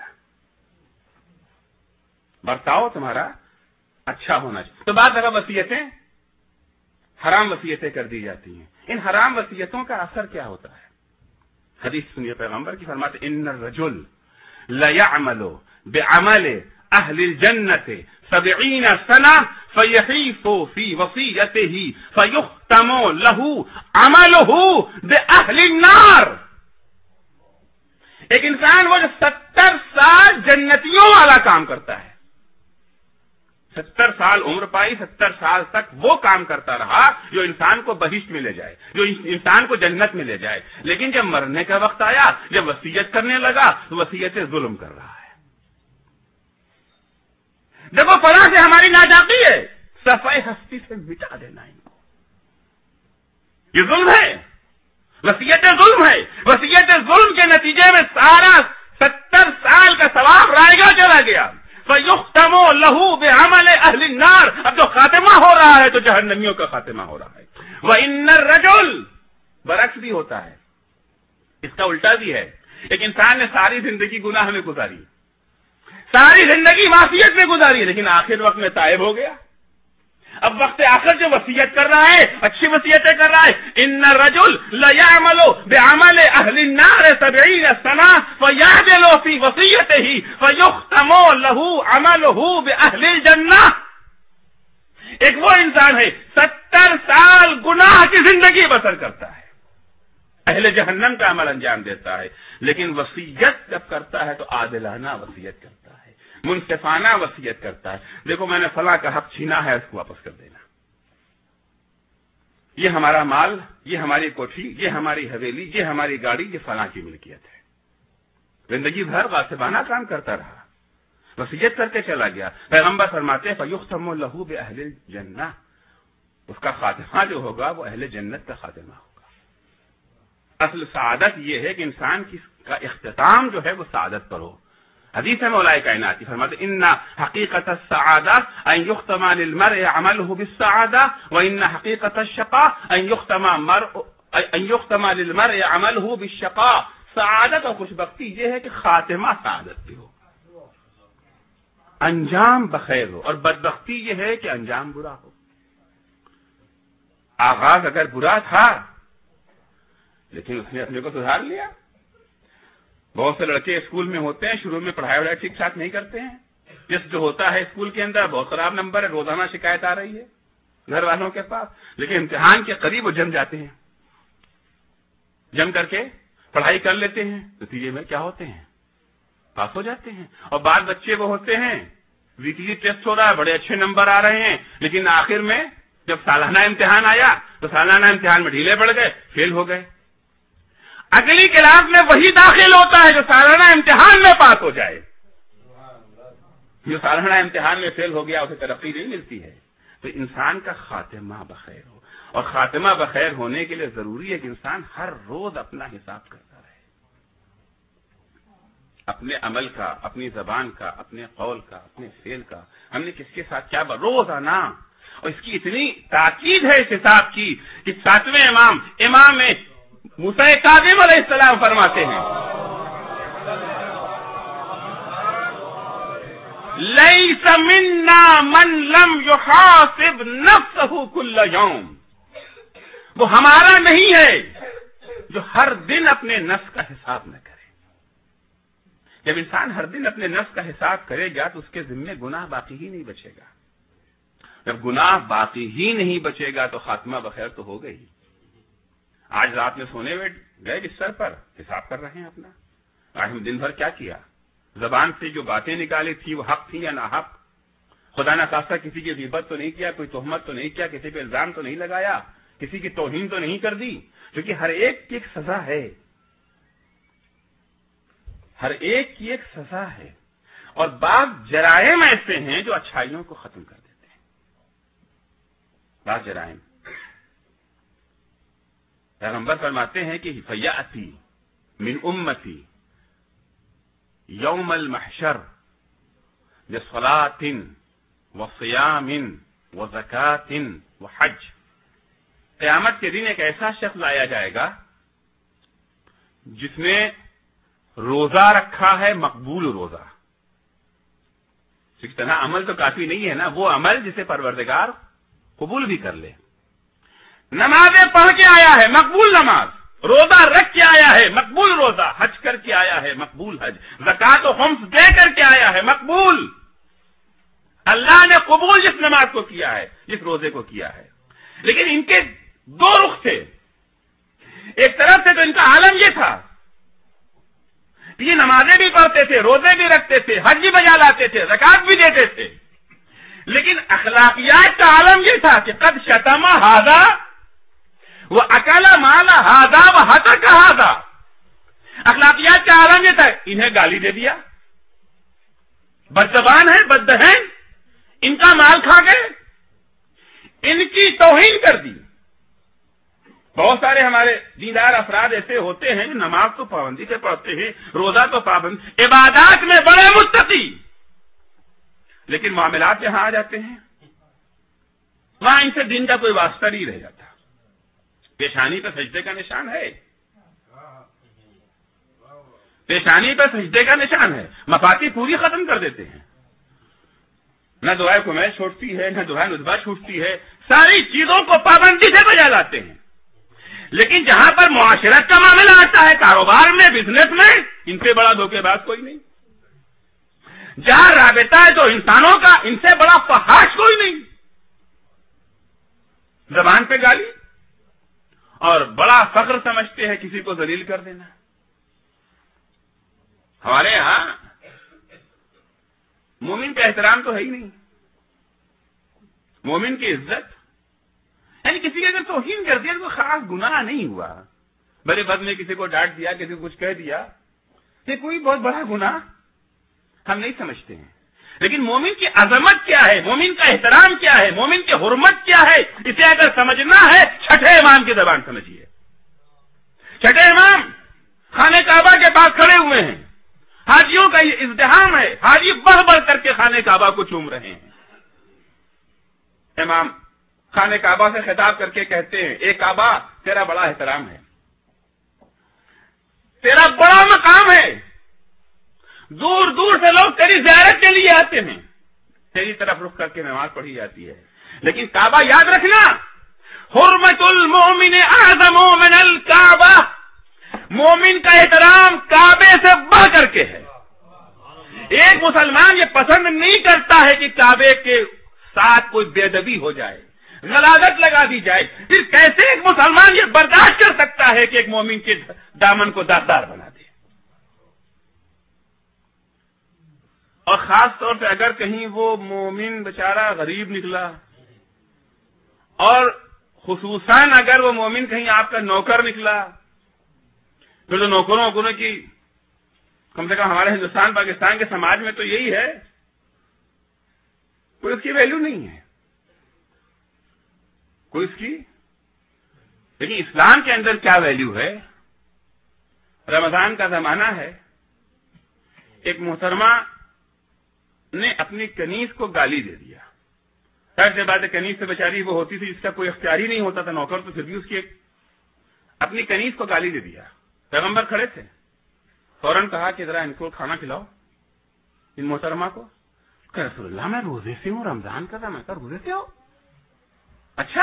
برتاؤ تمہارا اچھا ہونا چاہیے۔ تو بعض جگہ وصیتیں حرام وصیتیں کر دی جاتی ہیں، ان حرام وصیتوں کا اثر کیا ہوتا ہے؟ حدیث سنیے پیغمبر کی، فرماتے ان الرجل لیعمل بعمل اہل الجنت سبعین سنہ فیحیف فی وصیتہ فیختم لہ عملہ باہل النار۔ ایک انسان وہ جو ستر سال جنتیوں والا کام کرتا ہے، ستر سال عمر پائی، ستر سال تک وہ کام کرتا رہا جو انسان کو بہشت میں لے جائے، جو انسان کو جنت میں لے جائے، لیکن جب مرنے کا وقت آیا، جب وصیت کرنے لگا تو وصیت ظلم کر رہا ہے۔ جب وہ فلاں سے ہماری ناجاتی ہے، صفحہ ہستی سے مٹا دینا ان کو، یہ ظلم ہے، وصیت ظلم ہے۔ وصیت ظلم کے نتیجے میں سارا ستر سال کا ثواب رائے گا چلا گیا۔ فَيُخْتَمُ لَهُ بِعَمَلِ أَهْلِ النَّارِ، اب جو خاتمہ ہو رہا ہے تو جہنمیوں کا خاتمہ ہو رہا ہے۔ وَإِنَّ الرَّجُلَ، برعکس بھی ہوتا ہے، اس کا الٹا بھی ہے۔ ایک انسان نے ساری زندگی گناہ میں گزاری، ساری زندگی معصیت میں گزاری، لیکن آخر وقت میں تائب ہو گیا، اب وقت آخر جو وصیت کر رہا ہے، اچھی وصیتیں کر رہا ہے، ان الرجل لیعمل بعمل اہل النار سبعین سنہ فیعدل فی وصیتہ فیختم لہ عملہ باہل الجنہ۔ ایک وہ انسان ہے ستر سال گناہ کی زندگی بسر کرتا ہے، اہل جہنم کا عمل انجام دیتا ہے، لیکن وصیت جب کرتا ہے تو عادلانہ وصیت کرتا ہے، منصفانہ وصیت کرتا ہے۔ دیکھو میں نے فلاں کا حق چھینا ہے، اس کو واپس کر دینا، یہ ہمارا مال، یہ ہماری کوٹھی، یہ ہماری حویلی، یہ ہماری گاڑی، یہ فلاں کی ملکیت ہے۔ زندگی بھر غاصبانہ کام کرتا رہا، وصیت کر کے چلا گیا۔ پیغمبر فرماتے ہیں فیختم لہ باہل الجنہ، اس کا خاتمہ جو ہوگا وہ اہل جنت کا خاتمہ ہوگا۔ اصل سعادت یہ ہے کہ انسان کی کا اختتام جو ہے وہ سعادت پر ہو۔ حدیث ہے مولا کائنات کی، فرماتے ان حقیقت السعادہ ان یختم للمرء عملہ بالسعادہ وان حقیقت الشقاء ان یختم مرء ان یختم للمرء عملہ بالشقاء۔ سعادت اور خوشبختی یہ ہے کہ خاتمہ سعادت پہ ہو، انجام بخیر ہو، اور بدبختی یہ ہے کہ انجام برا ہو۔ آغاز اگر برا تھا لیکن اس نے اپنے کو سدھار لیا۔ بہت سے لڑکے اسکول میں ہوتے ہیں، شروع میں پڑھائی وڑھائی ٹھیک ٹھاک نہیں کرتے ہیں، جس جو ہوتا ہے اسکول کے اندر بہت خراب نمبر ہے، روزانہ شکایت آ رہی ہے گھر والوں کے پاس، لیکن امتحان کے قریب وہ جم جاتے ہیں، جم کر کے پڑھائی کر لیتے ہیں، نتیجے میں کیا ہوتے ہیں؟ پاس ہو جاتے ہیں۔ اور بعض بچے وہ ہوتے ہیں ویکلی ٹیسٹ ہو رہا ہے، بڑے اچھے نمبر آ رہے ہیں، لیکن آخر میں جب سالانہ امتحان آیا تو سالانہ امتحان میں ڈھیلے پڑ گئے، فیل ہو گئے۔ اگلی کلاس میں وہی داخل ہوتا ہے جو سالانہ امتحان میں پاس ہو جائے، جو سالانہ امتحان میں فیل ہو گیا اسے ترقی نہیں ملتی ہے۔ تو انسان کا خاتمہ بخیر ہو، اور خاتمہ بخیر ہونے کے لیے ضروری ہے کہ انسان ہر روز اپنا حساب کرتا رہے، اپنے عمل کا، اپنی زبان کا، اپنے قول کا، اپنے فعل کا، ہم نے کس کے ساتھ کیا، روزانہ اور اس کی اتنی تاکید ہے اس حساب کی کہ ساتویں امام امام موسیٰ کاظم علیہ السلام فرماتے ہیں لیس منا من لم یحاسب نفسہ کل یوم، وہ ہمارا نہیں ہے جو ہر دن اپنے نفس کا حساب نہ کرے۔ جب انسان ہر دن اپنے نفس کا حساب کرے گا تو اس کے ذمے گناہ باقی ہی نہیں بچے گا۔ جب گناہ باقی ہی نہیں بچے گا تو خاتمہ بخیر تو ہوگا ہی۔ آج رات میں سونے میں گئے بستر پر حساب کر رہے ہیں اپنا، آج ہم دن بھر کیا کیا، زبان سے جو باتیں نکالی تھی وہ حق تھی یا ناحق، خدا نہ خواستہ کسی کی غیبت تو نہیں کیا، کوئی تہمت تو نہیں کیا، کسی پہ الزام تو نہیں لگایا، کسی کی توہین تو نہیں کر دی، کیونکہ ہر ایک کی ایک سزا ہے، ہر ایک کی ایک سزا ہے۔ اور بعض جرائم ایسے ہیں جو اچھائیوں کو ختم کر دیتے ہیں، بعض جرائم پیغمبر فرماتے ہیں کہ فیاتی من امتی یوم المحشر بصلاۃ وصیام وزکاۃ وحج، قیامت کے دن ایک ایسا شخص لایا جائے گا جس نے روزہ رکھا ہے، مقبول روزہ، اس طرح عمل تو کافی نہیں ہے نا، وہ عمل جسے پروردگار قبول بھی کر لے، نمازیں پڑھ کے آیا ہے، مقبول نماز، روزہ رکھ کے آیا ہے، مقبول روزہ، حج کر کے آیا ہے، مقبول حج، زکات و خمس دے کر کے آیا ہے، مقبول، اللہ نے قبول جس نماز کو کیا ہے، جس روزے کو کیا ہے۔ لیکن ان کے دو رخ تھے، ایک طرف سے تو ان کا عالم یہ تھا یہ نمازیں بھی پڑھتے تھے، روزے بھی رکھتے تھے، حج بھی بجا لاتے تھے، زکات بھی دیتے تھے، لیکن اخلاقیات کا عالم یہ تھا کہ قد شتم ھذا وہ اکل مال ھذا و ہتک ھذا، اخلاقیات کا عالم یہ تھا انہیں گالی دے دیا، بدزبان ہے، بددہن، ان کا مال کھا گئے، ان کی توہین کر دی۔ بہت سارے ہمارے دیندار افراد ایسے ہوتے ہیں جو نماز تو پابندی سے پڑھتے ہیں، روزہ تو پابند، عبادات میں بڑے متقی، لیکن معاملات جہاں آ جاتے ہیں وہاں ان سے دین کا کوئی واسطہ نہیں رہ جاتا۔ پیشانی پہ سجدے کا نشان ہے، پیشانی پہ سجدے کا نشان ہے، مفاتی پوری ختم کر دیتے ہیں، نہ دعائے کمیل چھوٹتی ہے، نہ دعائے ندبہ چھوٹتی ہے، ساری چیزوں کو پابندی سے بجا لاتے ہیں، لیکن جہاں پر معاشرت کا معاملہ آتا ہے، کاروبار میں، بزنس میں، ان سے بڑا دھوکے باز کوئی نہیں، جہاں رابطہ ہے جو انسانوں کا، ان سے بڑا فحاش کوئی نہیں، زبان پہ گالی اور بڑا فخر سمجھتے ہیں کسی کو ذلیل کر دینا۔ ہمارے یہاں مومن کا احترام تو ہے ہی نہیں، مومن کی عزت، یعنی کسی کی اگر توہین کر دیا تو خاص گناہ نہیں ہوا، بڑے بد نے کسی کو ڈانٹ دیا، کسی کو کچھ کہہ دیا، یہ کوئی بہت بڑا گناہ ہم نہیں سمجھتے ہیں، لیکن مومن کی عظمت کیا ہے، مومن کا احترام کیا ہے، مومن کی حرمت کیا ہے، اسے اگر سمجھنا ہے چھٹے امام کی زبان سمجھیے۔ چھٹے امام خانہ کعبہ کے پاس کھڑے ہوئے ہیں، حاجیوں کا یہ ازدحام ہے، حاجی بڑھ بڑھ کر کے خانہ کعبہ کو چوم رہے ہیں، امام خانہ کعبہ سے خطاب کر کے کہتے ہیں اے کعبہ تیرا بڑا احترام ہے، تیرا بڑا مقام ہے، دور دور سے لوگ تیری زیارت کے لیے آتے ہیں، تیری طرف رخ کر کے نماز پڑھی جاتی ہے، لیکن کعبہ یاد رکھنا، حرمت المومن اعظم من الکعبہ، مومن کا احترام کعبے سے بڑھ کر کے ہے۔ ایک مسلمان یہ پسند نہیں کرتا ہے کہ کعبے کے ساتھ کوئی بے ادبی ہو جائے، غلاظت لگا دی جائے، پھر کیسے ایک مسلمان یہ برداشت کر سکتا ہے کہ ایک مومن کے دامن کو داغدار بنا دے؟ اور خاص طور پہ اگر کہیں وہ مومن بیچارہ غریب نکلا، اور خصوصاً اگر وہ مومن کہیں آپ کا نوکر نکلا، پھر تو نوکروں ووکروں کی کم سے کم ہمارے ہندوستان پاکستان کے سماج میں تو یہی ہے، کوئی اس کی ویلیو نہیں ہے، کوئی اس کی، لیکن اسلام کے اندر کیا ویلیو ہے؟ رمضان کا زمانہ ہے، ایک محترمہ نے اپنی کنیز کو گالی دے دیا، خیر سے بات ہے کنیز سے بیچاری وہ ہوتی تھی جس کا کوئی اختیار ہی نہیں ہوتا تھا نوکر، تو پھر بھی اس کی ایک اپنی کنیز کو گالی دے دیا. پیغمبر کھڑے تھے، فوراً کہا کہ ذرا ان کو کھانا کھلاؤ ان محترمہ کو. کہ رسول اللہ میں روزے سے ہوں، رمضان کا تھا. میں کہا روزے سے ہو؟ اچھا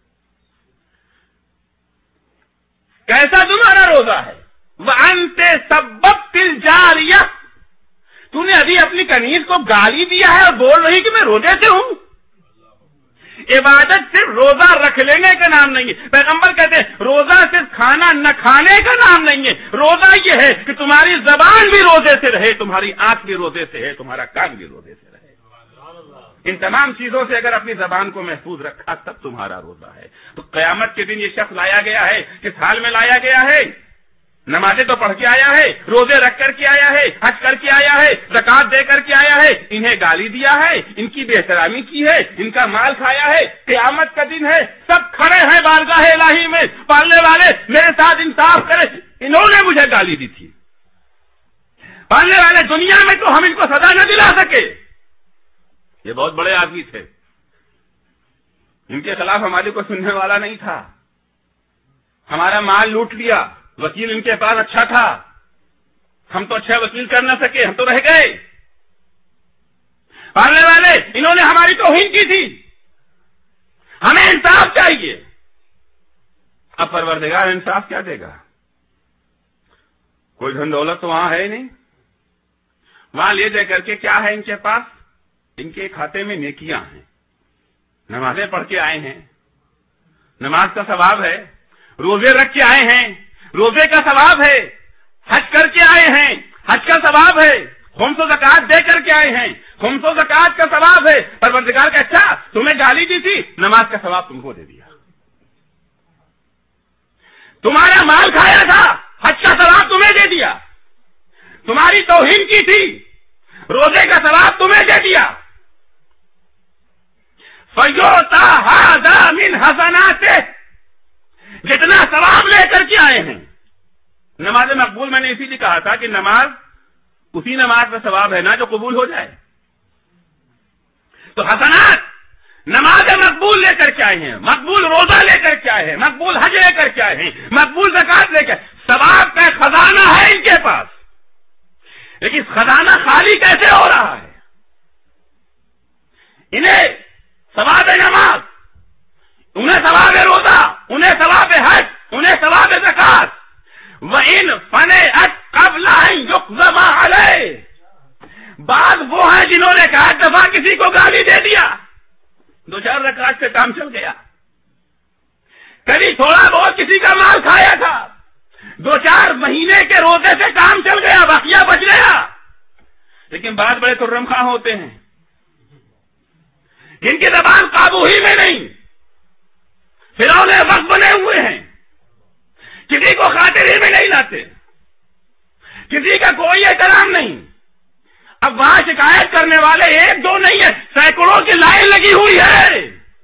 کیسا تمہارا روزہ ہے؟ وَأَنْتَ سَبَّبْتِ الْجَارِيَةَ، تو نے ابھی اپنی کنیز کو گالی دیا ہے اور بول رہی کہ میں روزے سے ہوں. عبادت صرف روزہ رکھ لینے کا نام نہیں ہے. پیغمبر کہتے ہیں روزہ صرف کھانا نہ کھانے کا نام نہیں ہے. روزہ یہ ہے کہ تمہاری زبان بھی روزے سے رہے، تمہاری آنکھ بھی روزے سے ہے، تمہارا کان بھی روزے سے رہے. ان تمام چیزوں سے اگر اپنی زبان کو محفوظ رکھا تب تمہارا روزہ ہے. تو قیامت کے دن یہ شخص لایا گیا ہے، کس حال میں لایا گیا ہے؟ نمازیں تو پڑھ کے آیا ہے، روزے رکھ کر کے آیا ہے، حج کر کے آیا ہے، زکات دے کر کے آیا ہے. انہیں گالی دیا ہے، ان کی بے احترامی کی ہے، ان کا مال کھایا ہے. قیامت کا دن ہے، سب کھڑے ہیں بارگاہ الہی میں. پالنے والے میرے ساتھ انصاف کرے، انہوں نے مجھے گالی دی تھی. پالنے والے دنیا میں تو ہم ان کو سزا نہ دلا سکے. یہ بہت بڑے آدمی تھے، ان کے خلاف ہماری کو سننے والا نہیں تھا. ہمارا مال لوٹ لیا، وکیل ان کے پاس اچھا تھا، ہم تو اچھا وکیل کر نہ سکے، ہم تو رہ گئے. پالنے والے انہوں نے ہماری توہین کی تھی، ہمیں انصاف چاہیے. اب پروردگار انصاف کیا دے گا؟ کوئی دھن دولت تو وہاں ہے ہی نہیں. وہاں لے دے کر کے کیا ہے ان کے پاس؟ ان کے کھاتے میں نیکیاں ہیں. نمازیں پڑھ کے آئے ہیں، نماز کا ثواب ہے. روزے رکھ کے آئے ہیں، روزے کا ثواب ہے. حج کر کے آئے ہیں، حج کا ثواب ہے. خمس و زکات دے کر کے آئے ہیں، خمس و زکات کا ثواب ہے. پروردگار کا اچھا تمہیں گالی دی تھی، نماز کا ثواب تم کو دے دیا. تمہارا مال کھایا تھا، حج کا ثواب تمہیں دے دیا. تمہاری توہین کی تھی، روزے کا ثواب تمہیں دے دیا. فَيُعْطَى هَذَا مِنْ حَسَنَاتِهِ، جتنا ثواب لے کر کے آئے ہیں. نماز مقبول میں نے اسی لیے کہا تھا کہ نماز اسی نماز میں ثواب ہے نا جو قبول ہو جائے. تو حسنات نماز مقبول لے کر کے آئے ہیں، مقبول روزہ لے کر کے آئے ہیں، مقبول حج لے کر کے آئے ہیں، مقبول زکات لے کر. ثواب کا خزانہ ہے ان کے پاس، لیکن خزانہ خالی کیسے ہو رہا ہے؟ انہیں ثواب نماز، انہیں ثواب روزہ، انہیں ثواب حج، انہیں ثواب زکات. وَإِنْ فَنِعَتْ قَبْلَ أَنْ يُقْضَى عَلَيْهِ، بعض وہ ہیں جنہوں نے کہا دفعہ کسی کو گالی دے دیا، دو چار رکعت سے کام چل گیا. کبھی تھوڑا بہت کسی کا مال کھایا تھا، دو چار مہینے کے روزے سے کام چل گیا، باقیہ بچ گیا. لیکن بعض بڑے ترم خواہ ہوتے ہیں جن کی زبان قابو ہی میں نہیں، فرعون وقت بنے ہوئے ہیں، کسی کو خاطر ہی میں نہیں لاتے، کسی کا کوئی احترام نہیں. اب وہاں شکایت کرنے والے ایک دو نہیں ہے، سینکڑوں کی لائن لگی ہوئی ہے.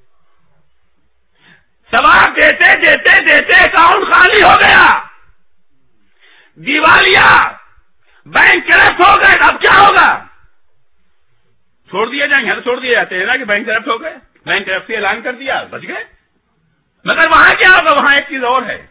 ثواب دیتے دیتے دیتے اکاؤنٹ خالی ہو گیا، دیوالیہ، بینک کرپٹ ہو گئے. اب کیا ہوگا؟ چھوڑ دیا جائیں گے؟ چھوڑ دیے جاتے ہیں نا کہ بینک کرپٹ ہو گئے، بینک کرپٹ سے اعلان کر دیا، بچ گئے. مگر وہاں کیا ہوگا؟ وہاں ایک چیز اور ہے،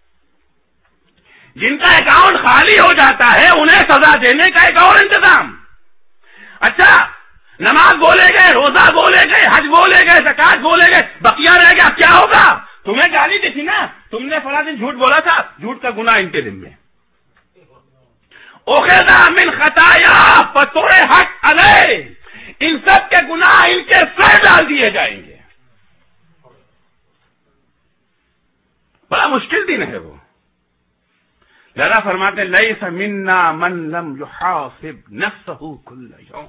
جن کا اکاؤنٹ خالی ہو جاتا ہے انہیں سزا دینے کا ایک اور انتظام. اچھا نماز بولے گئے، روزہ بولے گئے، حج بولے گئے، زکات بولے گئے، بقیہ رہ گیا. کیا ہوگا؟ تمہیں گالی دی تھی نا، تم نے فلاں دن جھوٹ بولا تھا، جھوٹ کا گناہ ان کے دن میں. اخذ من خطایا فطرحت علیہ، ان سب کے گناہ ان کے سر ڈال دیے جائیں گے. بڑا مشکل دن ہے وہ. ذرا فرماتے لیس منا من لم یحاسب نفسه کل یوم،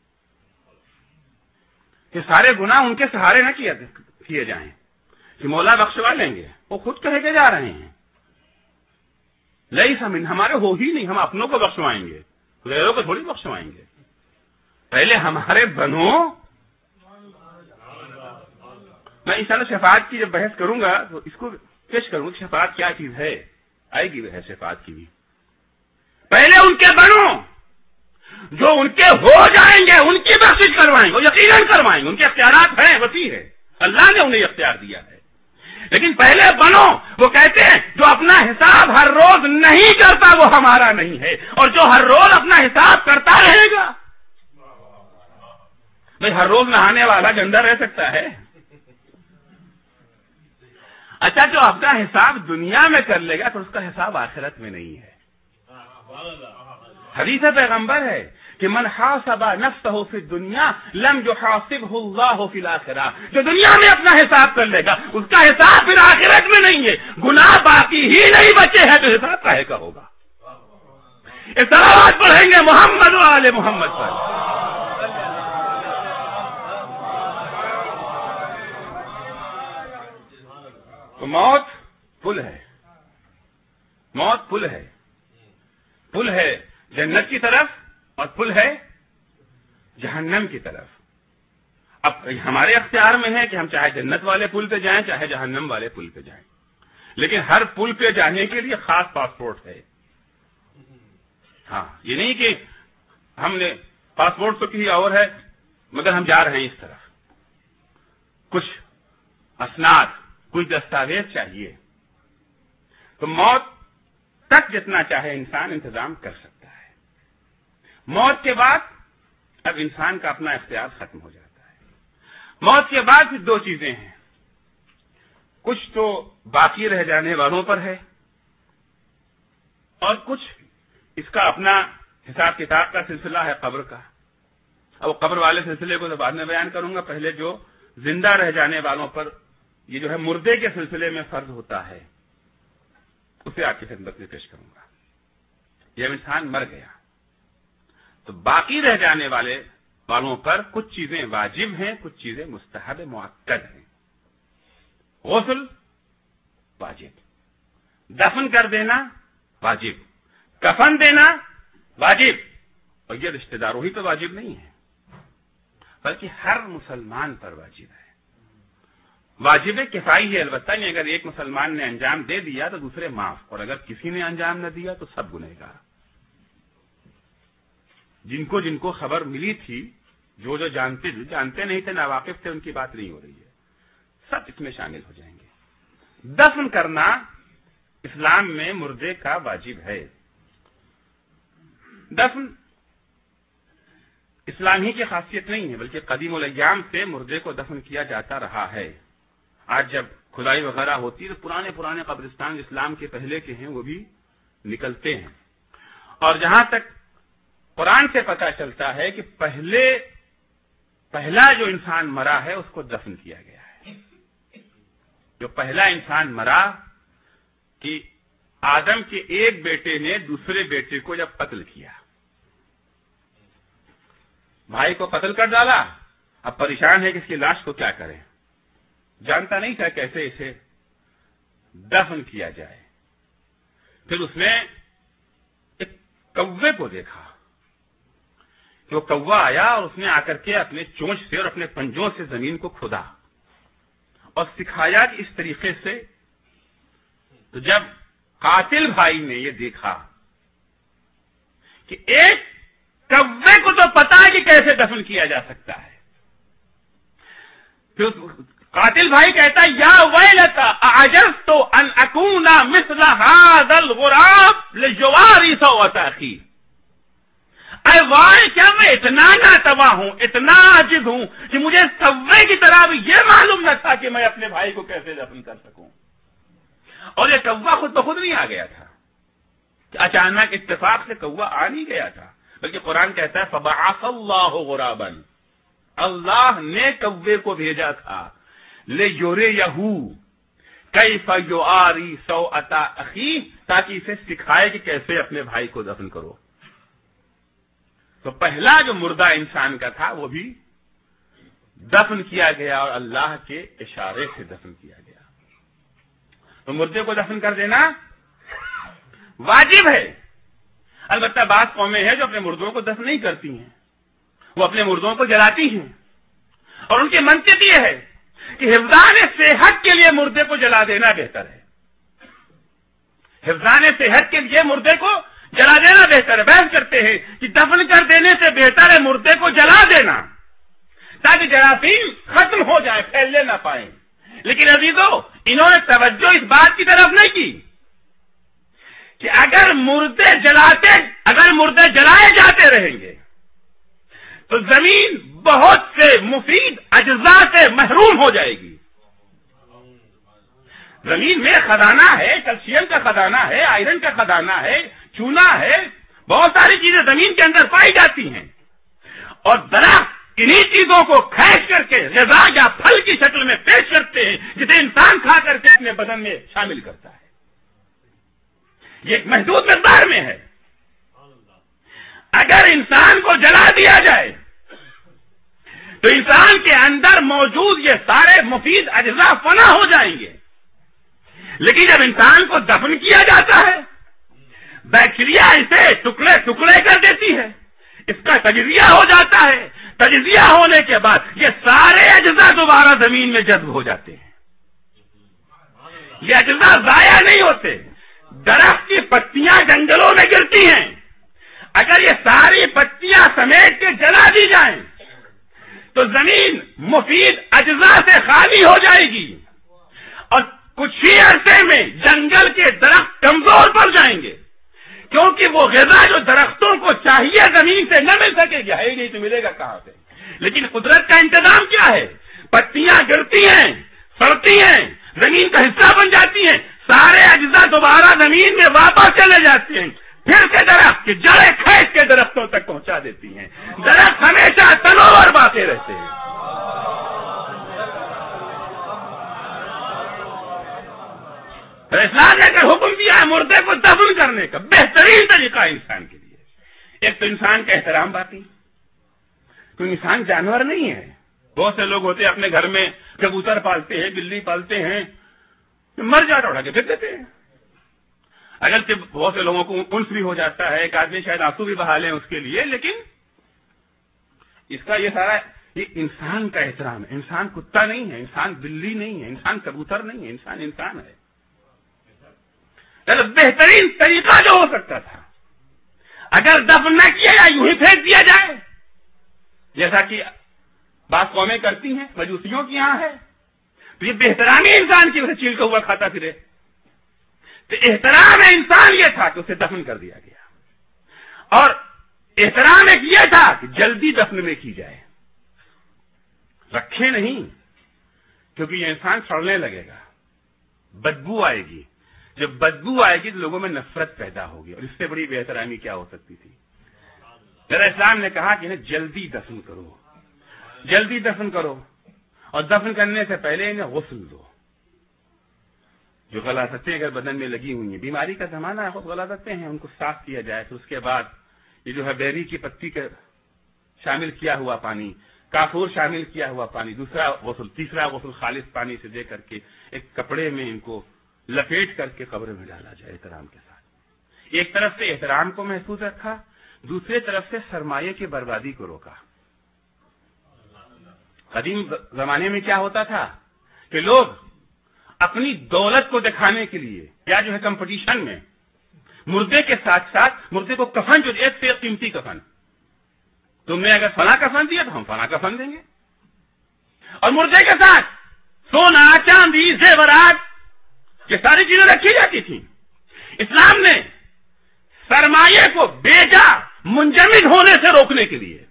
کہ سارے گناہ ان کے سہارے نہ کیے جائیں کہ مولا بخشوا لیں گے، وہ خود کہے کے جا رہے ہیں. لیس من، ہمارے ہو ہی نہیں، ہم اپنوں کو بخشوائیں گے، غیروں کو تھوڑی بخشوائیں گے. پہلے ہمارے بنو. میں انشاءاللہ شفاعت کی جب بحث کروں گا تو اس کو پیش کروں گا، شفاعت کیا چیز ہے، آئے گی وہ شفاعت کی بھی. پہلے ان کے بنو، جو ان کے ہو جائیں گے ان کی بخشش کروائیں گے، یقیناً کروائیں گے، ان کے اختیارات ہیں، وسیع ہے، اللہ نے انہیں اختیار دیا ہے، لیکن پہلے بنو۔ وہ کہتے ہیں جو اپنا حساب ہر روز نہیں کرتا وہ ہمارا نہیں ہے، اور جو ہر روز اپنا حساب کرتا رہے گا۔ بھائی ہر روز نہانے والا گندا رہ سکتا ہے؟ اچھا جو اپنا حساب دنیا میں کر لے گا تو اس کا حساب آخرت میں نہیں ہے۔ حدیث پیغمبر ہے کہ من حاسب نفسه فی الدنیا لم یحاسبه اللہ فی الآخرہ، جو دنیا میں اپنا حساب کر لے گا اس کا حساب پھر آخرت میں نہیں ہے، گناہ باقی ہی نہیں بچے ہیں تو حساب کاہے کا ہوگا؟ اس طرح پڑھیں گے محمد و آل محمد پر۔ تو موت پل ہے، موت پل ہے، پل ہے جنت کی طرف اور پل ہے جہنم کی طرف۔ اب ہمارے اختیار میں ہے کہ ہم چاہے جنت والے پل پہ جائیں چاہے جہنم والے پل پہ جائیں، لیکن ہر پل پہ جانے کے لیے خاص پاسپورٹ ہے۔ ہاں یہ نہیں کہ ہم نے پاسپورٹ تو کسی اور ہے مگر ہم جا رہے ہیں اس طرف، کچھ اسناد کچھ دستاویز چاہیے۔ تو موت تک جتنا چاہے انسان انتظام کر سکتا ہے، موت کے بعد اب انسان کا اپنا اختیار ختم ہو جاتا ہے۔ موت کے بعد پھر دو چیزیں ہیں، کچھ تو باقی رہ جانے والوں پر ہے اور کچھ اس کا اپنا حساب کتاب کا سلسلہ ہے قبر کا۔ اب قبر والے سلسلے کو تو بعد میں بیان کروں گا، پہلے جو زندہ رہ جانے والوں پر یہ جو ہے مردے کے سلسلے میں فرض ہوتا ہے اسے آپ کی خدمت میں پیش کروں گا۔ جب انسان مر گیا تو باقی رہ جانے والے والوں پر کچھ چیزیں واجب ہیں، کچھ چیزیں مستحب مؤکد ہیں۔ غسل واجب، دفن کر دینا واجب، کفن دینا واجب، اور یہ رشتہ داروں ہی تو واجب نہیں ہے بلکہ ہر مسلمان پر واجب ہے۔ واجب کفائی ہے البتہ، نہیں اگر ایک مسلمان نے انجام دے دیا تو دوسرے معاف، اور اگر کسی نے انجام نہ دیا تو سب گنہگار۔ جن کو جن کو خبر ملی تھی، جو جو جانتے جانتے نہیں تھے، ناواقف تھے، ان کی بات نہیں ہو رہی ہے، سب اس میں شامل ہو جائیں گے۔ دفن کرنا اسلام میں مردے کا واجب ہے۔ دفن اسلام ہی کی خاصیت نہیں ہے بلکہ قدیم الایام سے مردے کو دفن کیا جاتا رہا ہے۔ آج جب کھدائی وغیرہ ہوتی ہے تو پرانے پرانے قبرستان اسلام کے پہلے کے ہیں وہ بھی نکلتے ہیں، اور جہاں تک قرآن سے پتہ چلتا ہے کہ پہلے پہلا جو انسان مرا ہے اس کو دفن کیا گیا ہے۔ جو پہلا انسان مرا کہ آدم کے ایک بیٹے نے دوسرے بیٹے کو جب قتل کیا، بھائی کو قتل کر ڈالا، اب پریشان ہے کہ اس کی لاش کو کیا کریں، جانتا نہیں تھا کیسے اسے دفن کیا جائے۔ پھر اس نے ایک کوے کو دیکھا کہ وہ کوا آیا اور اس نے آ کر کے اپنے چونچ سے اور اپنے پنجوں سے زمین کو کھودا اور سکھایا کہ اس طریقے سے۔ تو جب قاتل بھائی نے یہ دیکھا کہ ایک کوے کو تو پتا ہے کہ کیسے دفن کیا جا سکتا ہے، پھر قاتل بھائی کہتا یا ویلتا اعجزت ان اکون مثل هذا الغراب لجواری سوء اخی، اے وائے کیا میں اتنا ناتواں ہوں، اتنا عاجز ہوں کہ مجھے کوے کی طرح بھی یہ معلوم نہ تھا کہ میں اپنے بھائی کو کیسے دفن کر سکوں۔ اور یہ کوا خود بخود نہیں آ گیا تھا کہ اچانک اتفاق سے کوا آ نہیں گیا تھا، بلکہ قرآن کہتا ہے فبعث اللہ غرابا، اللہ نے کوے کو بھیجا تھا لیریہو کیف یعاری سوءۃ اخیہ، تاکہ اسے سکھائے کہ کیسے اپنے بھائی کو دفن کرو۔ تو پہلا جو مردہ انسان کا تھا وہ بھی دفن کیا گیا اور اللہ کے اشارے سے دفن کیا گیا۔ تو مردے کو دفن کر دینا واجب ہے۔ البتہ بعض قومیں ہیں جو اپنے مردوں کو دفن نہیں کرتی ہیں، وہ اپنے مردوں کو جلاتی ہیں، اور ان کی منطق یہ ہے کہ حفظان صحت کے لیے مردے کو جلا دینا بہتر ہے، حفظان صحت کے لیے مردے کو جلا دینا بہتر ہے. بحث کرتے ہیں کہ دفن کر دینے سے بہتر ہے مردے کو جلا دینا تاکہ جراثیم ختم ہو جائے, پھیلنے نہ پائیں. لیکن عزیزو انہوں نے توجہ اس بات کی طرف نہیں کی کہ اگر مردے جلاتے اگر مردے جلائے جاتے رہیں گے تو زمین بہت سے مفید اجزاء سے محروم ہو جائے گی. زمین میں خزانہ ہے, کیلشیم کا خزانہ ہے, آئرن کا خزانہ ہے, چونا ہے, بہت ساری چیزیں زمین کے اندر پائی جاتی ہیں. اور درخت انہی چیزوں کو کھینچ کر کے غذا یا پھل کی شکل میں پیش کرتے ہیں جسے انسان کھا کر کے اپنے بدن میں شامل کرتا ہے. یہ ایک محدود مقدار میں ہے. اگر انسان کو جلا دیا جائے تو انسان کے اندر موجود یہ سارے مفید اجزاء فنا ہو جائیں گے. لیکن جب انسان کو دفن کیا جاتا ہے بیکٹیریا اسے ٹکڑے ٹکڑے کر دیتی ہے, اس کا تجزیہ ہو جاتا ہے. تجزیہ ہونے کے بعد یہ سارے اجزاء دوبارہ زمین میں جذب ہو جاتے ہیں. یہ اجزاء ضائع نہیں ہوتے. درخت کی پتیاں جنگلوں میں گرتی ہیں, اگر یہ ساری پتیاں سمیٹ کے جلا دی جائیں تو زمین مفید اجزاء سے خالی ہو جائے گی اور کچھ ہی عرصے میں جنگل کے درخت کمزور پڑ جائیں گے, کیونکہ وہ غذا جو درختوں کو چاہیے زمین سے نہ مل سکے گی. ہے نہیں تو ملے گا کہاں سے؟ لیکن قدرت کا انتظام کیا ہے؟ پتیاں گرتی ہیں, سڑتی ہیں, زمین کا حصہ بن جاتی ہیں, سارے اجزاء دوبارہ زمین میں واپس چلے جاتے ہیں. پھر سے درخت کی جڑیں کھینچ کے درختوں تک پہنچا دیتی ہیں. درخت ہمیشہ تنوں اور باقی رہتے ہیں. اسلام نے اگر حکم دیا ہے مردے کو دفن کرنے کا, بہترین طریقہ انسان کے لیے ایک تو انسان کا احترام باقی, کوئی انسان جانور نہیں ہے. بہت سے لوگ ہوتے ہیں اپنے گھر میں کبوتر پالتے ہیں, بلی پالتے ہیں, مر جاتا اڑا کے پھر دیتے ہیں. اگرچہ بہت سے لوگوں کو انس بھی ہو جاتا ہے, ایک آدمی شاید آنسو بھی بہا لیں اس کے لیے, لیکن اس کا یہ سارا یہ انسان کا احترام ہے. انسان کتا نہیں ہے, انسان بلی نہیں ہے, انسان کبوتر نہیں ہے, انسان انسان ہے. بہترین طریقہ جو ہو سکتا تھا اگر دفن نہ کیا جائے, یوں ہی پھینک دیا جائے جیسا کہ بعض قومیں کرتی ہیں, مجوسیوں کی یہاں ہے, تو یہ بہترامی انسان کی وجہ چیل کا ہوا کھاتا پھرے. تو احترام انسان یہ تھا کہ اسے دفن کر دیا گیا, اور احترام ایک یہ تھا کہ جلدی دفن میں کی جائے, رکھے نہیں, کیونکہ یہ انسان سڑنے لگے گا, بدبو آئے گی. جب بدبو آئے گی تو لوگوں میں نفرت پیدا ہوگی, اور اس سے بڑی بے احترامی کیا ہو سکتی تھی. میرا اسلام نے کہا کہ انہیں جلدی دفن کرو, جلدی دفن کرو, اور دفن کرنے سے پہلے انہیں غسل دو. جو غلاظتیں اگر بدن میں لگی ہوئی ہیں, بیماری کا زمانہ ہے, خود غلاظتیں ہیں, ان کو صاف کیا جائے. پھر اس کے بعد یہ جو ہے بیری کی پتی کا شامل کیا ہوا پانی, کافور شامل کیا ہوا پانی, دوسرا غسل, تیسرا غسل خالص پانی سے دے کر کے ایک کپڑے میں ان کو لپیٹ کر کے قبر میں ڈالا جائے احترام کے ساتھ. ایک طرف سے احترام کو محفوظ رکھا, دوسرے طرف سے سرمایہ کی بربادی کو روکا. قدیم زمانے میں کیا ہوتا تھا کہ لوگ اپنی دولت کو دکھانے کے لیے یا جو ہے کمپٹیشن میں مردے کے ساتھ ساتھ مردے کو کفن, جو ایک سے ایک قیمتی کفن, تم نے اگر فلاں کفن دیا تو ہم فلاں کفن دیں گے, اور مردے کے ساتھ سونا, چاندی, زیورات, یہ ساری چیزیں رکھی جاتی تھیں. اسلام نے سرمایہ کو بیجا منجمد ہونے سے روکنے کے لیے,